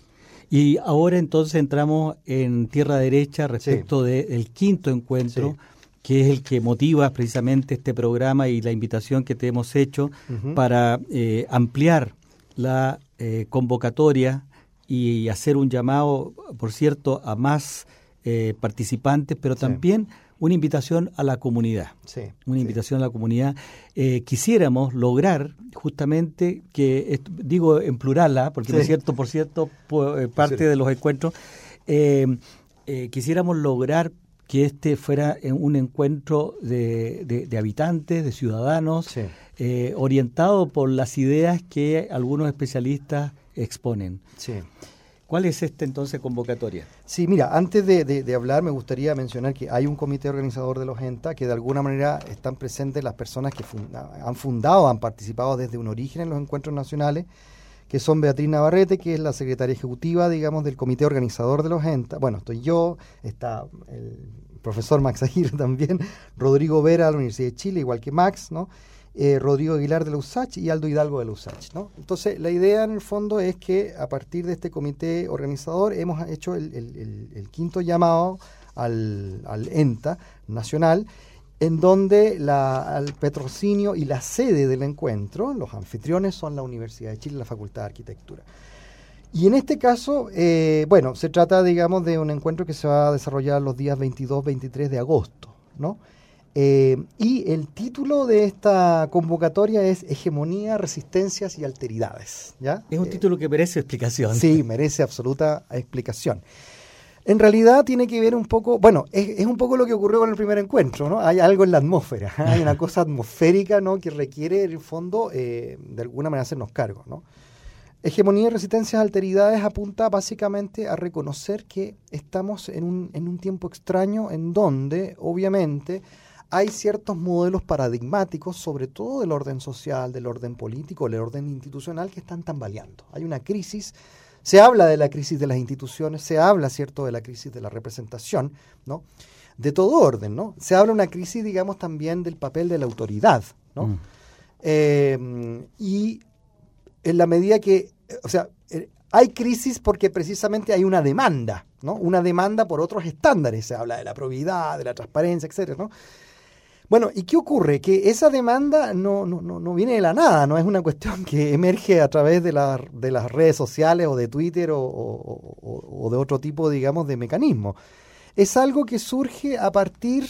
Speaker 2: Y ahora entonces entramos en tierra derecha respecto sí. del quinto encuentro, sí. que es el que motiva precisamente este programa y la invitación que te hemos hecho uh-huh. para eh, ampliar la eh, convocatoria y hacer un llamado, por cierto, a más eh, participantes, pero sí. también una invitación a la comunidad. Sí, una invitación sí. a la comunidad. Eh, quisiéramos lograr justamente que, digo en plural, ¿eh? porque sí. no es cierto, por cierto, por, eh, parte sí. de los encuentros, eh, eh, quisiéramos lograr que este fuera un encuentro de, de, de habitantes, de ciudadanos, sí. eh, orientado por las ideas que algunos especialistas exponen.
Speaker 3: Sí.
Speaker 2: ¿Cuál es esta entonces convocatoria?
Speaker 3: Sí, mira, antes de, de, de hablar me gustaría mencionar que hay un comité organizador de los ENTA que de alguna manera están presentes las personas que funda, han fundado, han participado desde un origen en los encuentros nacionales, que son Beatriz Navarrete, que es la secretaria ejecutiva, digamos, del comité organizador de los ENTA. Bueno, estoy yo, está el profesor Max Aguirre también, Rodrigo Vera de la Universidad de Chile, igual que Max, ¿no? Eh, Rodrigo Aguilar de la U S A C H y Aldo Hidalgo de la U S A C H, ¿no? Entonces, la idea en el fondo es que a partir de este comité organizador hemos hecho el, el, el, el quinto llamado al, al ENTA nacional, en donde la, el patrocinio y la sede del encuentro, los anfitriones, son la Universidad de Chile y la Facultad de Arquitectura. Y en este caso, eh, bueno, se trata, digamos, de un encuentro que se va a desarrollar los días veintidós, veintitrés de agosto, ¿no? Eh, y el título de esta convocatoria es Hegemonía, Resistencias y Alteridades, ¿ya?
Speaker 2: Es un
Speaker 3: eh,
Speaker 2: título que merece explicación.
Speaker 3: Sí, merece absoluta explicación. En realidad tiene que ver un poco, bueno, es, es un poco lo que ocurrió con el primer encuentro, ¿no? Hay algo en la atmósfera, ¿eh? Hay una cosa atmosférica, ¿no?, que requiere, en el fondo, eh, de alguna manera hacernos cargo, ¿no? Hegemonía y resistencias alteridades apunta básicamente a reconocer que estamos en un, en un tiempo extraño en donde, obviamente, hay ciertos modelos paradigmáticos, sobre todo del orden social, del orden político, del orden institucional, que están tambaleando. Hay una crisis. Se habla de la crisis de las instituciones, se habla, ¿cierto?, de la crisis de la representación, ¿no?, de todo orden, ¿no? Se habla de una crisis, digamos, también del papel de la autoridad, ¿no? Mm. Eh, y en la medida que, o sea, eh, hay crisis porque precisamente hay una demanda, ¿no? Una demanda por otros estándares. Se habla de la probidad, de la transparencia, etcétera, ¿no? Bueno, ¿y qué ocurre? Que esa demanda no, no, no, no viene de la nada, no es una cuestión que emerge a través de, la, de las redes sociales o de Twitter o, o, o, o de otro tipo, digamos, de mecanismo. Es algo que surge a partir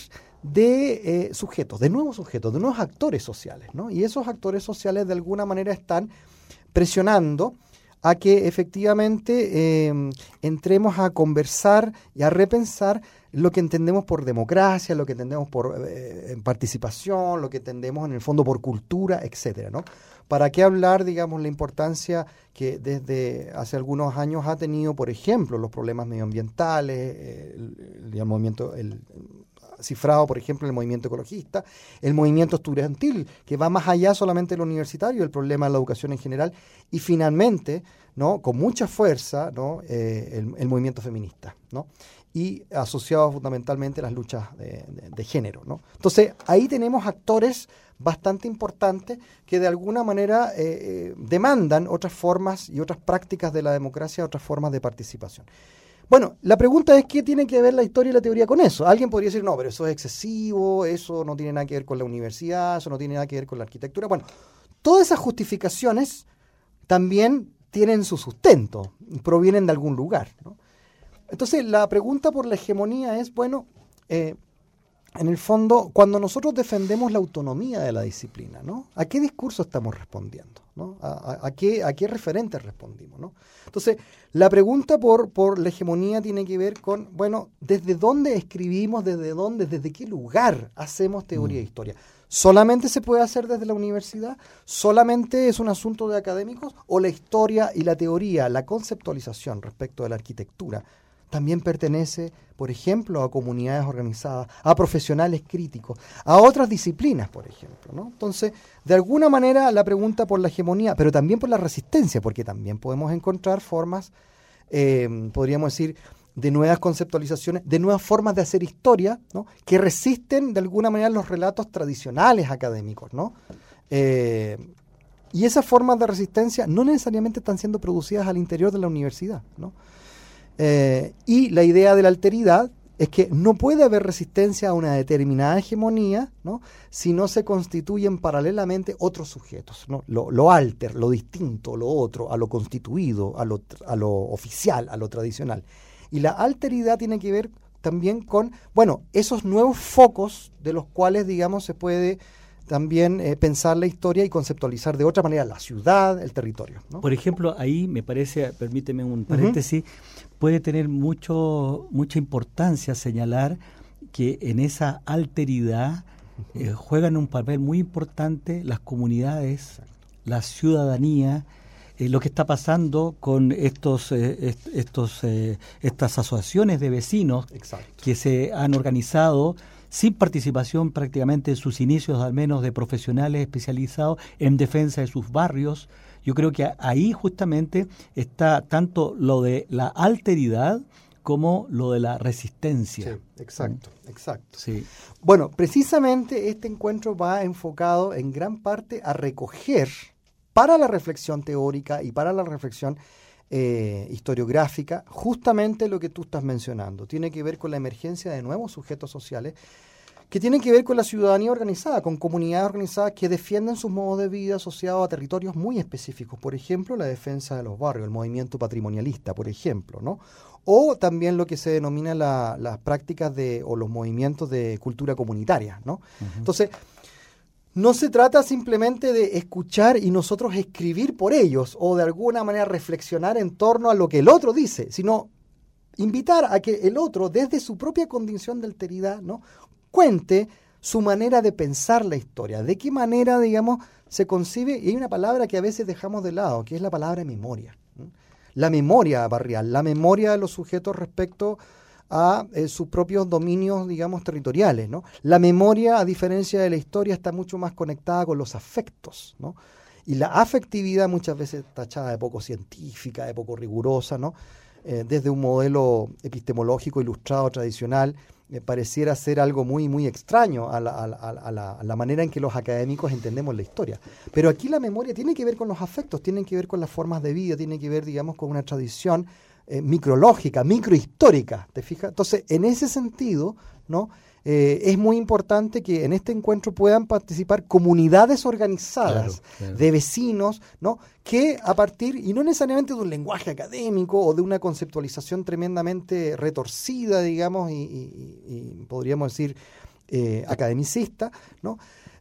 Speaker 3: de eh, sujetos, de nuevos sujetos, de nuevos actores sociales, ¿no? Y esos actores sociales de alguna manera están presionando a que efectivamente eh, entremos a conversar y a repensar lo que entendemos por democracia, lo que entendemos por eh, participación, lo que entendemos en el fondo por cultura, etcétera, ¿no? ¿Para qué hablar, digamos, la importancia que desde hace algunos años ha tenido, por ejemplo, los problemas medioambientales, eh, el, el, el movimiento, el cifrado, por ejemplo, el movimiento ecologista, el movimiento estudiantil, que va más allá solamente de lo universitario, el problema de la educación en general, y finalmente, ¿no?, con mucha fuerza, ¿no?, eh, el, el movimiento feminista, ¿no?, y asociado fundamentalmente a las luchas de, de, de género, ¿no? Entonces, ahí tenemos actores bastante importantes que de alguna manera eh, eh, demandan otras formas y otras prácticas de la democracia, otras formas de participación. Bueno, la pregunta es, ¿qué tiene que ver la historia y la teoría con eso? Alguien podría decir, no, pero eso es excesivo, eso no tiene nada que ver con la universidad, eso no tiene nada que ver con la arquitectura. Bueno, todas esas justificaciones también tienen su sustento, provienen de algún lugar, ¿no? Entonces, la pregunta por la hegemonía es, bueno, eh, en el fondo, cuando nosotros defendemos la autonomía de la disciplina, ¿no?, ¿a qué discurso estamos respondiendo? ¿No? ¿A, a, a, qué, ¿A qué referentes respondimos? ¿No? Entonces, la pregunta por, por la hegemonía tiene que ver con, bueno, ¿desde dónde escribimos, desde dónde, desde qué lugar hacemos teoría mm. de historia? ¿Solamente se puede hacer desde la universidad? ¿Solamente es un asunto de académicos? ¿O la historia y la teoría, la conceptualización respecto de la arquitectura, también pertenece, por ejemplo, a comunidades organizadas, a profesionales críticos, a otras disciplinas, por ejemplo, ¿no? Entonces, de alguna manera, la pregunta por la hegemonía, pero también por la resistencia, porque también podemos encontrar formas, eh, podríamos decir, de nuevas conceptualizaciones, de nuevas formas de hacer historia, ¿no?, que resisten, de alguna manera, los relatos tradicionales académicos, ¿no? Eh, y esas formas de resistencia no necesariamente están siendo producidas al interior de la universidad, ¿no? Eh, y la idea de la alteridad es que no puede haber resistencia a una determinada hegemonía, ¿no?, si no se constituyen paralelamente otros sujetos, ¿no? Lo, lo alter, lo distinto, lo otro, a lo constituido, a lo, a lo oficial, a lo tradicional. Y la alteridad tiene que ver también con, bueno, esos nuevos focos de los cuales, digamos, se puede también eh, pensar la historia y conceptualizar de otra manera la ciudad, el territorio, ¿no?
Speaker 2: Por ejemplo, ahí me parece, permíteme un paréntesis, uh-huh. puede tener mucho mucha importancia señalar que en esa alteridad uh-huh. eh, juegan un papel muy importante las comunidades, Exacto. la ciudadanía, eh, lo que está pasando con estos eh, est- estos eh, estas asociaciones de vecinos Exacto. que se han organizado sin participación prácticamente en sus inicios, al menos de profesionales especializados en defensa de sus barrios. Yo creo que ahí justamente está tanto lo de la alteridad como lo de la resistencia.
Speaker 3: Sí, exacto, ¿sí? exacto.
Speaker 2: Sí.
Speaker 3: Bueno, precisamente este encuentro va enfocado en gran parte a recoger para la reflexión teórica y para la reflexión Eh, historiográfica, justamente lo que tú estás mencionando. Tiene que ver con la emergencia de nuevos sujetos sociales que tienen que ver con la ciudadanía organizada, con comunidades organizadas que defienden sus modos de vida asociados a territorios muy específicos. Por ejemplo, la defensa de los barrios, el movimiento patrimonialista, por ejemplo, ¿no? O también lo que se denomina la, las prácticas de, o los movimientos de cultura comunitaria, ¿no? Uh-huh. Entonces, no se trata simplemente de escuchar y nosotros escribir por ellos o de alguna manera reflexionar en torno a lo que el otro dice, sino invitar a que el otro, desde su propia condición de alteridad, ¿no?, cuente su manera de pensar la historia, de qué manera, digamos, se concibe, y hay una palabra que a veces dejamos de lado, que es la palabra memoria. ¿no? La memoria barrial, la memoria de los sujetos respecto a eh, sus propios dominios, digamos, territoriales, ¿no? La memoria, a diferencia de la historia, está mucho más conectada con los afectos, ¿no? Y la afectividad muchas veces tachada de poco científica, de poco rigurosa, ¿no? Eh, desde un modelo epistemológico ilustrado tradicional, eh, pareciera ser algo muy, muy extraño a la, a, la, a, la, a la manera en que los académicos entendemos la historia. Pero aquí la memoria tiene que ver con los afectos, tiene que ver con las formas de vida, tiene que ver, digamos, con una tradición eh, micrológica, microhistórica, ¿te fijas? Entonces, en ese sentido, ¿no?, Eh, es muy importante que en este encuentro puedan participar comunidades organizadas, claro, claro. de vecinos, ¿no?, que a partir, y no necesariamente de un lenguaje académico o de una conceptualización tremendamente retorcida, digamos, y, y, y podríamos decir eh, academicista, ¿no?,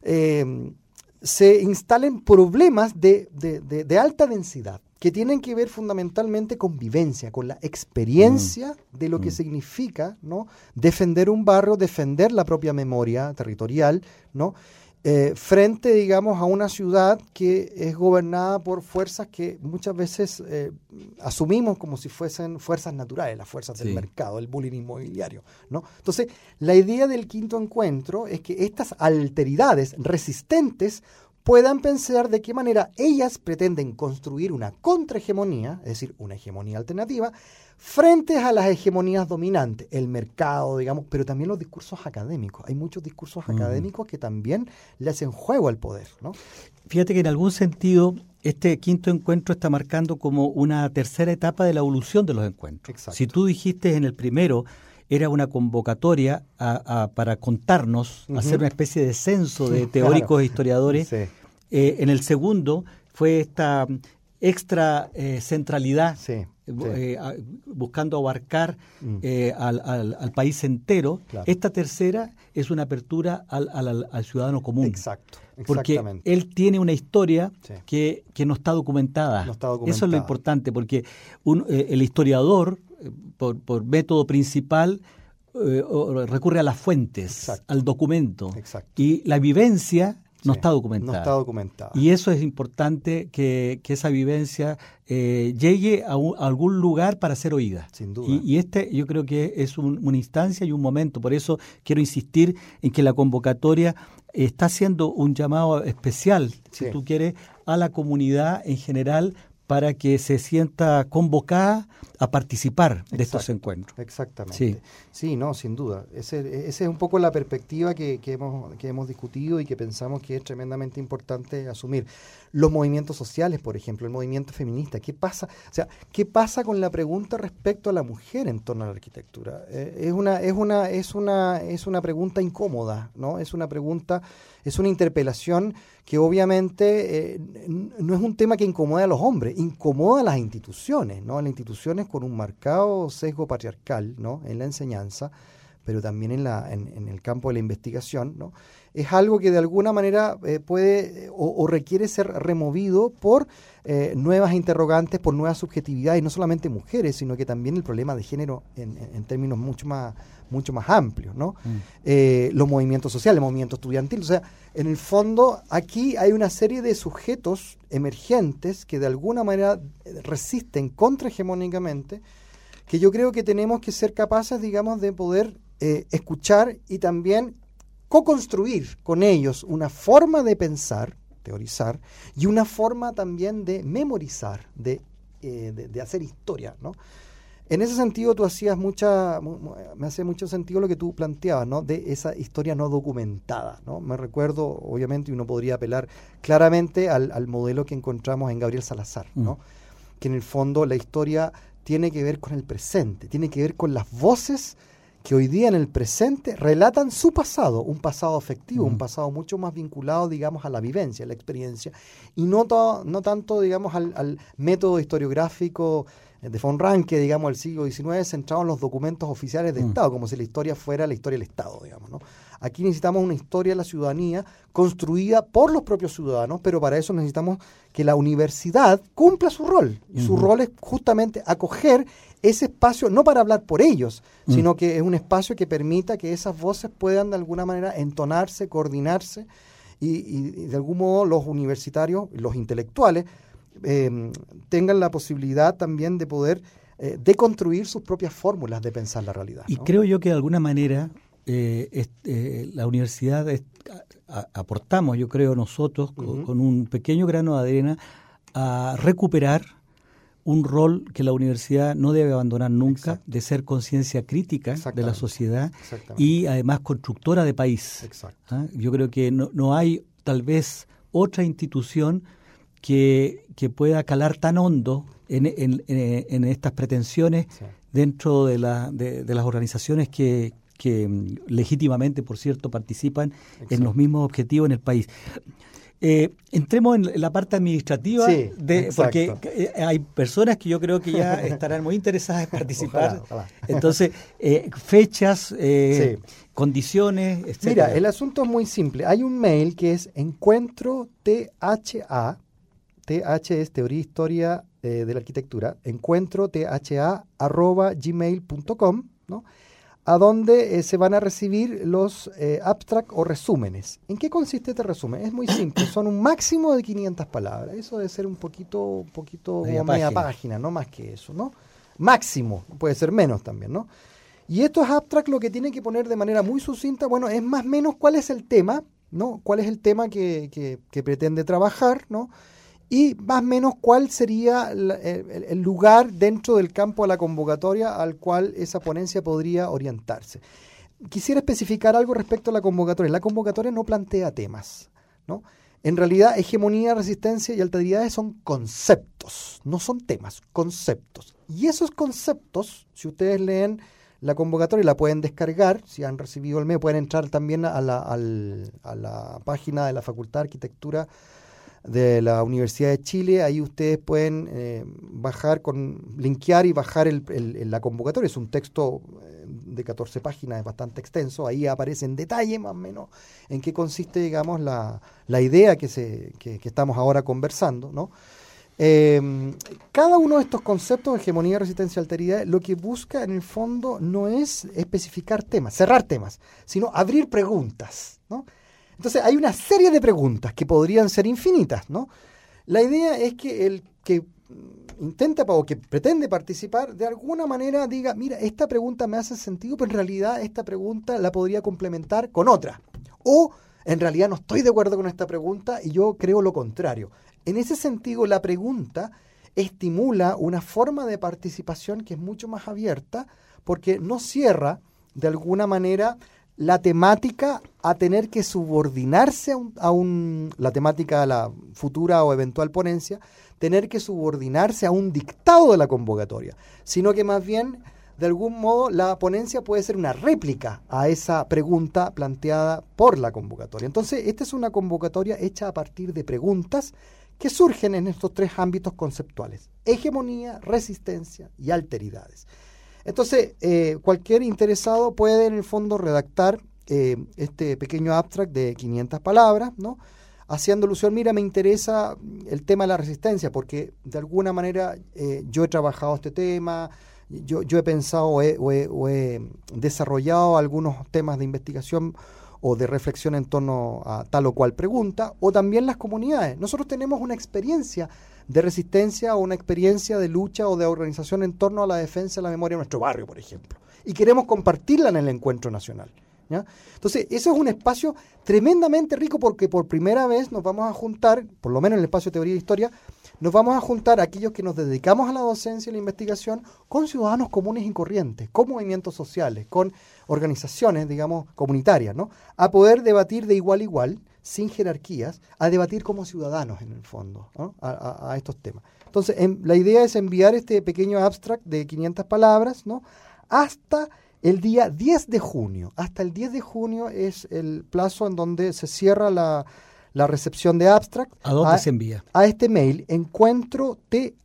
Speaker 3: eh, se instalen problemas de, de, de, de alta densidad, que tienen que ver fundamentalmente con vivencia, con la experiencia mm. de lo que mm. significa, ¿no?, defender un barrio, defender la propia memoria territorial, ¿no?, eh, frente, digamos, a una ciudad que es gobernada por fuerzas que muchas veces eh, asumimos como si fuesen fuerzas naturales, las fuerzas sí. del mercado, el bullying inmobiliario, ¿no? Entonces, la idea del quinto encuentro es que estas alteridades resistentes puedan pensar de qué manera ellas pretenden construir una contrahegemonía, es decir, una hegemonía alternativa, frente a las hegemonías dominantes, el mercado, digamos, pero también los discursos académicos. Hay muchos discursos mm. académicos que también le hacen juego al poder, ¿no?
Speaker 2: Fíjate que en algún sentido este quinto encuentro está marcando como una tercera etapa de la evolución de los encuentros. Exacto. Si tú dijiste en el primero era una convocatoria a, a, para contarnos, uh-huh. hacer una especie de censo de teóricos claro. e historiadores. Sí. Eh, en el segundo fue esta extra eh, centralidad, sí, eh, sí. Eh, a, buscando abarcar mm. eh, al, al, al país entero. Claro. Esta tercera es una apertura al, al, al ciudadano común.
Speaker 3: Exacto.
Speaker 2: Porque él tiene una historia sí. que, que no está documentada.
Speaker 3: No está documentada.
Speaker 2: Eso es lo importante, porque un, eh, el historiador, eh, por, por método principal, eh, recurre a las fuentes, Exacto. al documento.
Speaker 3: Exacto.
Speaker 2: Y la vivencia no
Speaker 3: sí,
Speaker 2: está documentada.
Speaker 3: No está documentada.
Speaker 2: Y eso es importante, que, que esa vivencia eh, llegue a, un, a algún lugar para ser oída.
Speaker 3: Sin duda.
Speaker 2: Y, y este yo creo que es un, una instancia y un momento. Por eso quiero insistir en que la convocatoria está haciendo un llamado especial, si sí. tú quieres, a la comunidad en general, para que se sienta convocada a participar Exacto. de estos encuentros.
Speaker 3: Exactamente.
Speaker 2: Sí,
Speaker 3: sí no, sin duda. Esa ese es un poco la perspectiva que, que, hemos, que hemos discutido y que pensamos que es tremendamente importante asumir. Los movimientos sociales, por ejemplo, el movimiento feminista, ¿qué pasa? O sea, ¿qué pasa con la pregunta respecto a la mujer en torno a la arquitectura? Eh, es una, es una, es una, es una pregunta incómoda, ¿no? Es una pregunta, es una interpelación que obviamente eh, no es un tema que incomoda a los hombres, incomoda a las instituciones, ¿no? Las instituciones con un marcado sesgo patriarcal, ¿no?, en la enseñanza, pero también en, la, en, en el campo de la investigación, ¿no? Es algo que de alguna manera eh, puede o, o requiere ser removido por eh, nuevas interrogantes, por nuevas subjetividades, no solamente mujeres, sino que también el problema de género en, en, en términos mucho más, mucho más amplios, ¿no? Mm. Eh, los movimientos sociales, el movimiento estudiantil, o sea, en el fondo aquí hay una serie de sujetos emergentes que de alguna manera resisten contrahegemónicamente, que yo creo que tenemos que ser capaces, digamos, de poder eh, escuchar y también co-construir con ellos una forma de pensar, teorizar, y una forma también de memorizar, de, eh, de, de hacer historia, ¿no? En ese sentido, tú hacías mucha, me hacía mucho sentido lo que tú planteabas, ¿no?, de esa historia no documentada, ¿no? Me recuerdo, obviamente, y uno podría apelar claramente al, al modelo que encontramos en Gabriel Salazar, ¿no? Mm. Que en el fondo la historia tiene que ver con el presente, tiene que ver con las voces que hoy día en el presente relatan su pasado, un pasado afectivo,
Speaker 2: Mm.
Speaker 3: un pasado mucho más vinculado, digamos, a la vivencia, a la experiencia, y no, to- no tanto, digamos, al, al método historiográfico de von Ranke, digamos, del siglo diecinueve, centrado en los documentos oficiales de
Speaker 2: Mm.
Speaker 3: Estado, como si la historia fuera la historia del Estado, digamos, ¿no? Aquí necesitamos una historia de la ciudadanía construida por los propios ciudadanos, pero para eso necesitamos que la universidad cumpla su rol. Y su
Speaker 2: Ujú.
Speaker 3: rol es justamente acoger ese espacio, no para hablar por ellos,
Speaker 2: Mm.
Speaker 3: sino que es un espacio que permita que esas voces puedan de alguna manera entonarse, coordinarse, y, y- y de algún modo los universitarios, los intelectuales, eh, tengan la posibilidad también de poder eh, deconstruir sus propias fórmulas de pensar la realidad,
Speaker 2: Y
Speaker 3: ¿no?
Speaker 2: creo yo que de alguna manera eh, es- eh, la universidad es- a- a- aportamos, yo creo nosotros, co-
Speaker 3: Ujú.
Speaker 2: con un pequeño grano de arena, a recuperar un rol que la universidad no debe abandonar nunca,
Speaker 3: Exacto.
Speaker 2: de ser conciencia crítica de la
Speaker 3: Exactamente.
Speaker 2: sociedad
Speaker 3: Exactamente.
Speaker 2: y además constructora de país.
Speaker 3: Exacto.
Speaker 2: ¿Ah? Yo creo que no, no hay tal vez otra institución que, que pueda calar tan hondo en, en- en- en estas pretensiones
Speaker 3: Sí.
Speaker 2: dentro de, la, de, de las organizaciones que, que mm, legítimamente, por cierto, participan
Speaker 3: Exacto.
Speaker 2: en los mismos objetivos en el país. Eh, entremos en la parte administrativa,
Speaker 3: Sí,
Speaker 2: de,
Speaker 3: exacto.
Speaker 2: porque eh, hay personas que yo creo que ya estarán muy interesadas en participar.
Speaker 3: Ojalá, ojalá.
Speaker 2: Entonces, eh, fechas, eh,
Speaker 3: Sí.
Speaker 2: condiciones, etcétera.
Speaker 3: Mira, el asunto es muy simple. Hay un mail que es encuentro T H A, T H es Teoría e Historia eh, de la Arquitectura, encuentro T H A arroba gmail punto com, ¿no? A donde eh, se van a recibir los eh, abstract o resúmenes. ¿En qué consiste este resumen? Es muy simple, son un máximo de quinientas palabras. Eso debe ser un poquito, un poquito
Speaker 2: Media
Speaker 3: como media
Speaker 2: página.
Speaker 3: página, no más que eso, ¿no? Máximo, puede ser menos también, ¿no? Y estos abstract lo que tienen que poner de manera muy sucinta, bueno, es más o menos cuál es el tema, ¿no? Cuál es el tema que, que, que pretende trabajar, ¿no? Y más o menos cuál sería la- el, el lugar dentro del campo de la convocatoria al cual esa ponencia podría orientarse. Quisiera especificar algo respecto a la convocatoria. La convocatoria no plantea temas, ¿no? En realidad, hegemonía, resistencia y alteridades son conceptos, no son temas, conceptos. Y esos conceptos, si ustedes leen la convocatoria, la pueden descargar, si han recibido el mail, pueden entrar también a la, al- a la página de la Facultad de Arquitectura de la Universidad de Chile. Ahí ustedes pueden eh, bajar, con linkear y bajar el, el- el- la convocatoria. Es un texto eh, de catorce páginas, es bastante extenso. Ahí aparece en detalle más o menos en qué consiste, digamos, la, la idea que, se, que, que estamos ahora conversando, ¿no? Eh, cada uno de estos conceptos, hegemonía, resistencia, alteridad, lo que busca en el fondo no es especificar temas, cerrar temas, sino abrir preguntas, ¿no? Entonces hay una serie de preguntas que podrían ser infinitas, ¿no? La idea es que el que intenta o que pretende participar de alguna manera diga, mira, esta pregunta me hace sentido, pero en realidad esta pregunta la podría complementar con otra. O en realidad no estoy de acuerdo con esta pregunta y yo creo lo contrario. En ese sentido, la pregunta estimula una forma de participación que es mucho más abierta porque no cierra de alguna manera la temática a tener que subordinarse a, un, a un, la temática de la futura o eventual ponencia, tener que subordinarse a un dictado de la convocatoria, sino que más bien, de algún modo, la ponencia puede ser una réplica a esa pregunta planteada por la convocatoria. Entonces, esta es una convocatoria hecha a partir de preguntas que surgen en estos tres ámbitos conceptuales: hegemonía, resistencia y alteridades. Entonces, eh, cualquier interesado puede en el fondo redactar eh, este pequeño abstract de quinientas palabras, ¿no? Haciendo alusión, mira, me interesa el tema de la resistencia, porque de alguna manera eh, yo he trabajado este tema, yo, yo he pensado o he, o he, o he desarrollado algunos temas de investigación o de reflexión en torno a tal o cual pregunta, o también las comunidades. Nosotros tenemos una experiencia de resistencia o una experiencia de lucha o de organización en torno a la defensa de la memoria de nuestro barrio, por ejemplo, y queremos compartirla en el encuentro nacional, ¿ya? Entonces, eso es un espacio tremendamente rico porque por primera vez nos vamos a juntar, por lo menos en el espacio de teoría e historia, nos vamos a juntar aquellos que nos dedicamos a la docencia y la investigación con ciudadanos comunes y corrientes, con movimientos sociales, con organizaciones, digamos, comunitarias, ¿no? A poder debatir de igual a igual, sin jerarquías, a debatir como ciudadanos en el fondo, ¿no? a, a, a estos temas. Entonces, en, la idea es enviar este pequeño abstract de quinientas palabras, ¿no? Hasta el día diez de junio. Hasta el diez de junio es el plazo en donde se cierra la, la recepción de abstract.
Speaker 2: ¿A dónde
Speaker 3: a,
Speaker 2: se envía?
Speaker 3: A este mail, encuentro tha,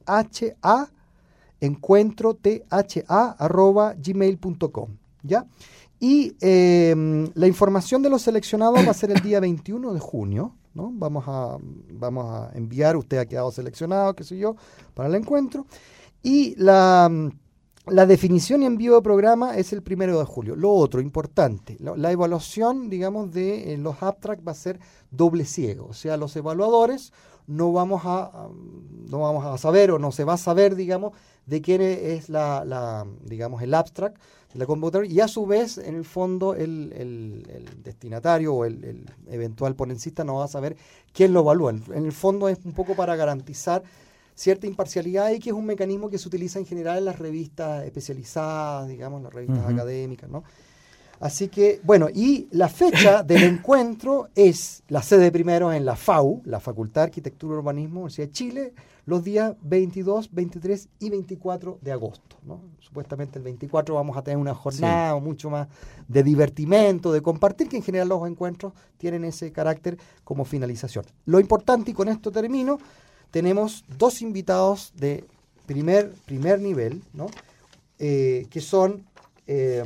Speaker 3: encuentro tha arroba gmail punto com, ¿ya? Y eh, la información de los seleccionados va a ser el día veintiuno de junio, ¿no? Vamos a, vamos a enviar, usted ha quedado seleccionado, qué sé yo, para el encuentro. Y la, la definición y envío de programa es el primero de julio. Lo otro, importante, la, la evaluación, digamos, de eh, los abstracts va a ser doble ciego. O sea, los evaluadores no vamos a, um, no vamos a saber o no se va a saber, digamos, de quién es la, la digamos, el abstract de la convocatoria, y a su vez, en el fondo, el, el, el destinatario o el, el eventual ponencista no va a saber quién lo evalúa. En el fondo es un poco para garantizar cierta imparcialidad, y que es un mecanismo que se utiliza en general en las revistas especializadas, digamos, las revistas uh-huh. académicas, ¿no? Así que, bueno, y la fecha del encuentro es la sede primero en la FAU, la Facultad de Arquitectura y Urbanismo, Universidad de Chile, los días veintidós, veintitrés y veinticuatro de agosto, ¿no? Supuestamente el veinticuatro vamos a tener una jornada sí. mucho más de divertimento, de compartir, que en general los encuentros tienen ese carácter como finalización. Lo importante, y con esto termino, tenemos dos invitados de primer, primer nivel, ¿no? Eh, que son... Eh,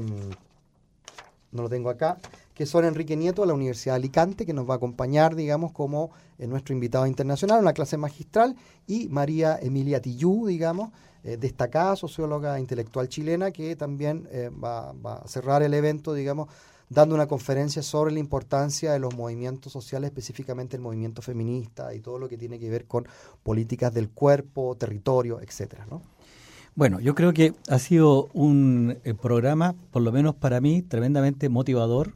Speaker 3: no lo tengo acá, que son Enrique Nieto de la Universidad de Alicante, que nos va a acompañar, digamos, como eh, nuestro invitado internacional, una clase magistral, y María Emilia Tillú, digamos, eh, destacada socióloga intelectual chilena, que también eh, va, va a cerrar el evento, digamos, dando una conferencia sobre la importancia de los movimientos sociales, específicamente el movimiento feminista y todo lo que tiene que ver con políticas del cuerpo, territorio, etcétera, ¿no?
Speaker 2: Bueno, yo creo que ha sido un eh, programa, por lo menos para mí, tremendamente motivador.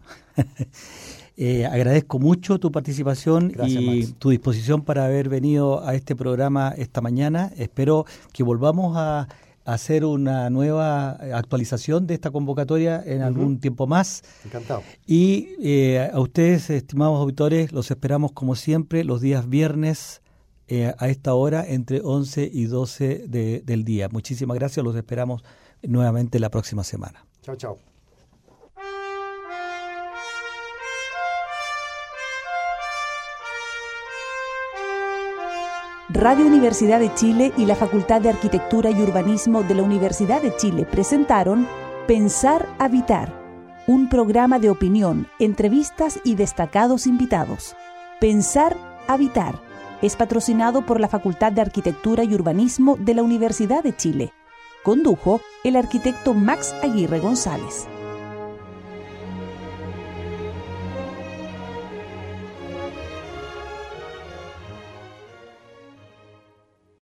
Speaker 2: eh, agradezco mucho tu participación. Gracias, y Max. Tu disposición para haber venido a este programa esta mañana. Espero que volvamos a, a hacer una nueva actualización de esta convocatoria en uh-huh. algún tiempo más.
Speaker 3: Encantado.
Speaker 2: Y eh, a ustedes, estimados auditores, los esperamos como siempre los días viernes, Eh, a esta hora entre once y doce de, del día. Muchísimas gracias, los esperamos nuevamente la próxima semana.
Speaker 3: Chao, chao.
Speaker 1: Radio Universidad de Chile y la Facultad de Arquitectura y Urbanismo de la Universidad de Chile presentaron Pensar, Habitar, un programa de opinión, entrevistas y destacados invitados. Pensar, Habitar es patrocinado por la Facultad de Arquitectura y Urbanismo de la Universidad de Chile. Condujo el arquitecto Max Aguirre González.